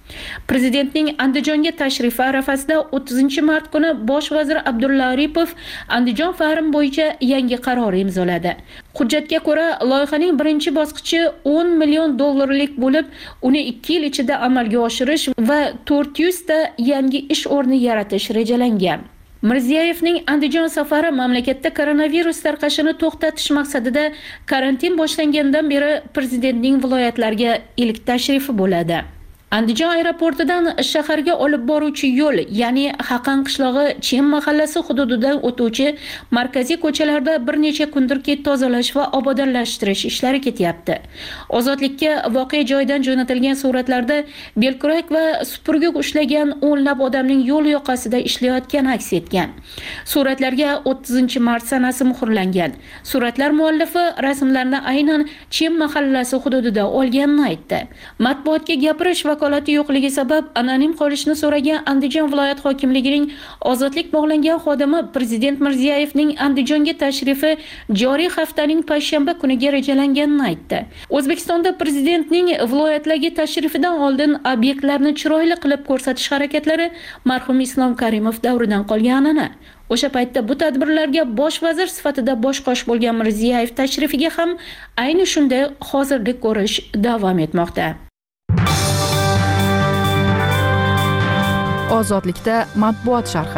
Prezidentning Andijonga tashrifi arafasida 30-mart kuni bosh vazir Abdulla Aripov Andijon Farim bo'yicha yangi qaror imzoladi. Hujjatga ko'ra, loyihaning birinchi bosqichi 10 million dollarlik bo'lib, uni 2 yil ichida amalga oshirish va 400 ta yangi ish o'rni yaratish rejalangan. Mirziyoyevning Andijon safari mamlakatda koronavirus tarqashini to'xtatish maqsadida karantin boshlangandan beri prezidentning viloyatlarga ilk tashrifi bo'ladi. Andijon aeroportidan shaharga olib boruvchi yo'l, ya'ni Haqan qishlog'i Chem mahallasi hududidan o'tuvchi markaziy ko'chalarda bir necha kundirki tozalash va obodonlashtirish ishlari ketyapti. Ozodlikka voqea joyidan jo'natilgan suratlarda belkurak va supurgik ushlagan o'nlab odamning yo'l yoqasida ishlayotgani aks etgan. Suratlarga 30-mart sanasi muhrlangan. Suratlar muallifi rasmlarni aynan Chem mahallasi hududida olganini aytdi. Matbuotga gapirish vakolati yo'qligi sabab anonim qolishni so'ragan Andijon viloyat hokimligining ozodlik bog'langan xodimi Prezident Mirziyoyevning Andijonga tashrifi joriy haftaning payshanba kuniga rejalanganini aytdi. O'zbekistonda prezidentning viloyatlarga tashrifidan oldin obyektlarni chiroyli qilib ko'rsatish harakatlari marhum Islom Karimov davridan qolganini, o'sha paytda bu tadbirlarga bosh vazir sifatida boshqosh bo'lgan Mirziyoyev tashrifiga ham ayni shunday hozirlik ko'rish davom etmoqda. Ozodlikda matbuot sharhi.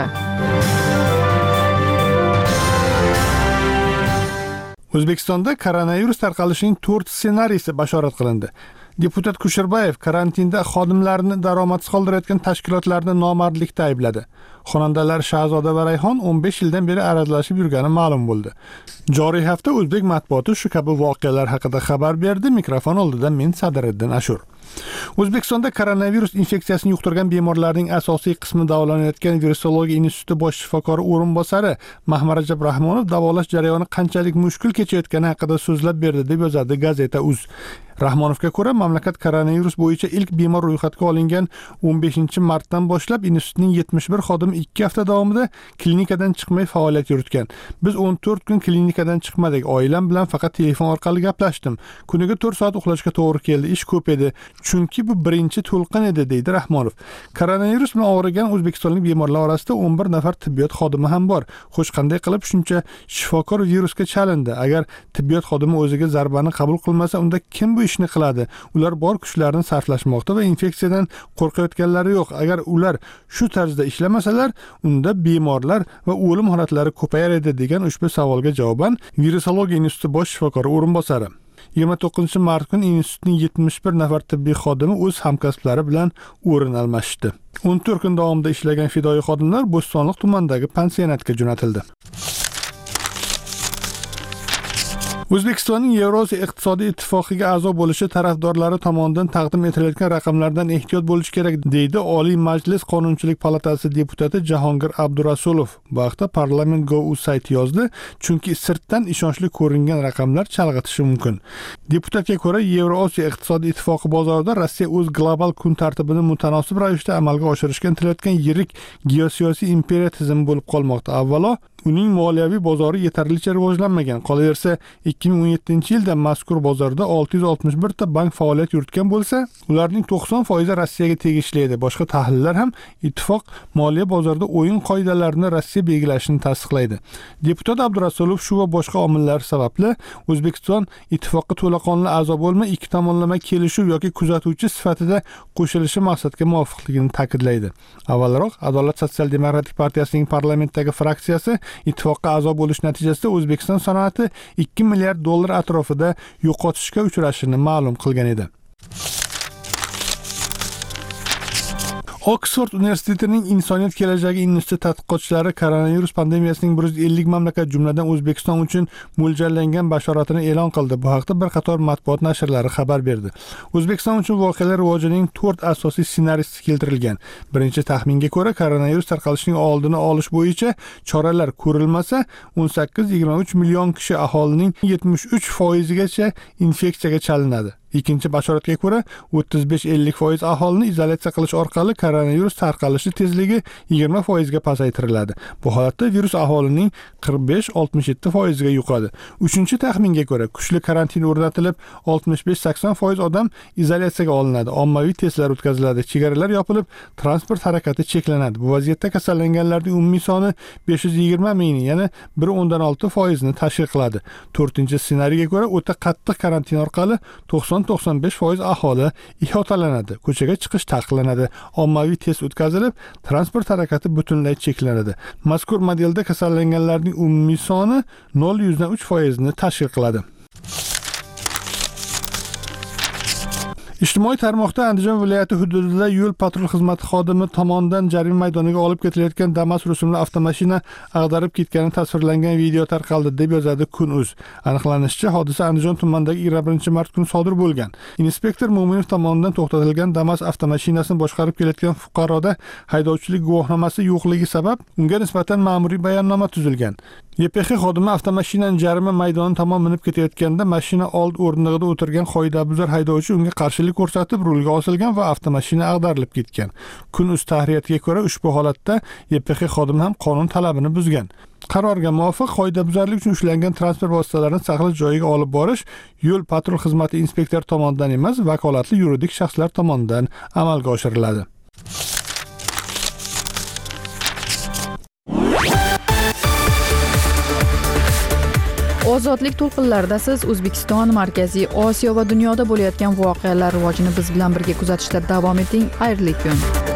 O'zbekistonda koronavirus tarqalishining 4 ssenariysi bashorat qilindi. Deputat Kusherbayev karantinda xodimlarini daromadsiz qoldirayotgan tashkilotlarni nomardlikda aybladi. Xonandalar Shahzoda va Rayhon 15 yildan beri arazlashib yurgani ma'lum bo'ldi. Joriy hafta o'zbek matbuoti shu kabi voqealar haqida xabar berdi. Mikrofon oldida men Sadriddin Ashur. O'zbekistonda koronavirus infeksiyasini yuqtirgan bemorlarning asosiy qismi davolanayotgan Virusologiya instituti bosh shifokori o'rinbosari Mahmarajab Rahmonov davolash jarayoni qanchalik mushkul kechayotgani haqida so'zlab berdi deb yozadi gazeta uz. Rahmonovga ko'ra, mamlakat koronavirus bo'yicha ilk bemor ro'yxatga olingan 15-martdan boshlab institutning 71 xodimi 2 hafta davomida klinikadan chiqmay faoliyat yuritgan. Biz 14 kun klinikadan chiqmadik. Oilam bilan faqat telefon orqali gaplashdim. Kuniga 4 soat uxlashga to'g'ri keldi. Ish ko'p edi. Chunki bu birinchi to'lqin edi, deydi Rahmonov. Koronavirus bilan og'rigan o'zbekistonlik bemorlar orasida 11 nafar tibbiyot xodimi ham bor. Xo'sh, qanday qilib shuncha shifokor virusga chalindi? Agar tibbiyot xodimi o'ziga zarbani qabul qilmasa, unda kim bu ishni qiladi? Ular bor kuchlarini sarflashmoqda va infeksiyadan qo'rqayotganlari yo'q. Agar ular shu tarzda ishlamasalar, unda bemorlar va o'lim holatlari ko'payar edi, degan ushbu savolga javoban Virusologiya instituti bosh shifokori o'rinbosari 29-mart kuni institutning 71 nafar tibbiy xodimi o'z hamkasblari bilan o'rin almashdi. 14 kun davomida ishlagan fidoyi xodimlar Bo'stonliq tumanidagi pansionatga jo'natildi. O'zbekistonning Yevroziya iqtisodiy ittifoqiga a'zo bo'lishi tarafdorlari tomonidan taqdim etilayotgan raqamlardan ehtiyot bo'lish kerak, deydi Oliy Majlis Qonunchilik palatasi deputati Jahongir Abdurasulov. Bu haqda Parlament.gov sayti yozdi, chunki sirtdan ishonchli ko'ringan raqamlar chalg'itishi mumkin. Deputatga ko'ra, Yevroziya iqtisodiy ittifoqi bozorida Rossiya o'z global kun tartibini mutanosib ravishda amalga oshirishga intilayotgan yirik geosiyosiy imperiya tizimi bo'lib qolmoqda. Avvalo, uning moliyaviy bozori yetarlicha rivojlanmagan. Qolaversa, 2017-yilda mazkur bozorda 661 ta bank faoliyat yuritgan bo'lsa, ularning 90% Rossiyaga tegishli edi. Boshqa tahlillar ham ittifoq moliya bozorida o'yin qoidalarini Rossiya belgilashini tasdiqlaydi. Deputat Abdurasulov shu va boshqa omillar sababli O'zbekiston ittifoqqa to'laqonli a'zo bo'lmay, ikki tomonlama kelishuv yoki kuzatuvchi sifatida qo'shilishi maqsadga muvofiqligini ta'kidlaydi. Avvalroq Adolat sotsial-demokratik partiyasining parlamentdagi fraksiyasi ittifoqqa a'zo bo'lish natijasida O'zbekiston sanoati 2 milliard dollar atrofida yo'qotishga uchrashini ma'lum qilgan edi. Oksford universitetining Insoniyat kelajagi instituti tadqiqotchilari koronavirus pandemiyasining 150 mamlakat jumladan O'zbekiston uchun mo'ljallangan bashoratini e'lon qildi. Bu haqda bir qator matbuot nashrlari xabar berdi. O'zbekiston uchun voqealar rivojining 4 asosiy ssenariysi keltirilgan. Birinchi taxminga ko'ra, koronavirus tarqalishining oldini olish bo'yicha choralar ko'rilmasa, 18-23 million kishi aholining 73%gacha infeksiyaga chalinadi. Ikkinchi bashoratga ko'ra 35-50% aholini izolyatsiya qilish orqali koronavirus tarqalishi tezligi 20% ga pasaytiriladi. Bu holatda virus aholining 45-67% ga yuqadi. Uchinchi taxminga ko'ra, kuchli karantin o'rnatilib, 65-80% odam izolyatsiyaga olinadi. Ommaviy testlar o'tkaziladi, chegaralar yopilib, transport harakati cheklanadi. Bu vaziyatda kasallanganlarning umumiy soni 520 ming, ya'ni 1.6% ni tashkil qiladi. 4-ssenariyga ko'ra, o'ta qattiq karantin orqali 90-95% aholi ihatalanadi, ko'chaga chiqish taqiqlanadi, ommaviy test o'tkazilib, transport harakati butunlay cheklanadi. Mazkur modelda kasallanganlarning umumiy soni 0.3% ni tashkil qiladi. Ijtimoiy tarmoqda Andijon viloyati hududida yo'l patrul xizmati xodimi tomonidan jarima maydoniga olib ketilayotgan Damas rusumli avtomashina ag'darib ketgani tasvirlangan video tarqaldi, deb yozadi Kun.uz. Aniqlanishicha, hodisa Andijon tumanidagi 21-mart kuni sodir bo'lgan. Inspektor Mo'minov tomonidan to'xtatilgan Damas avtomashinasini boshqarib kelayotgan fuqaroda haydovchilik guvohnomasi yo'qligi sabab unga nisbatan ma'muriy bayonnoma tuzilgan. YPX xodimi avtomashinaning jarima maydoni tomon minib ketayotganda mashina old o'rindig'ida o'tirgan qoidabuzar haydovchi unga qarshilik ko'rsatib rulga osilgan va avtomashina ag'darilib ketgan. Kun.uz tahriyatiga ko'ra, ushbu holatda YPX xodimi ham qonun talabini buzgan. Qarorga muvofiq qoidabuzarlik uchun ushlangan transport vositalarini saqlash joyiga olib borish yo'l patrul xizmati inspektori tomonidan emas, vakolatli yuridik shaxslar tomonidan amalga oshiriladi. Ozodlik to'lqinlarida siz O'zbekiston, Markaziy Osiyo va dunyoda bo'layotgan voqealar rivojini biz bilan birga kuzatishda davom eting. Xayrli kun.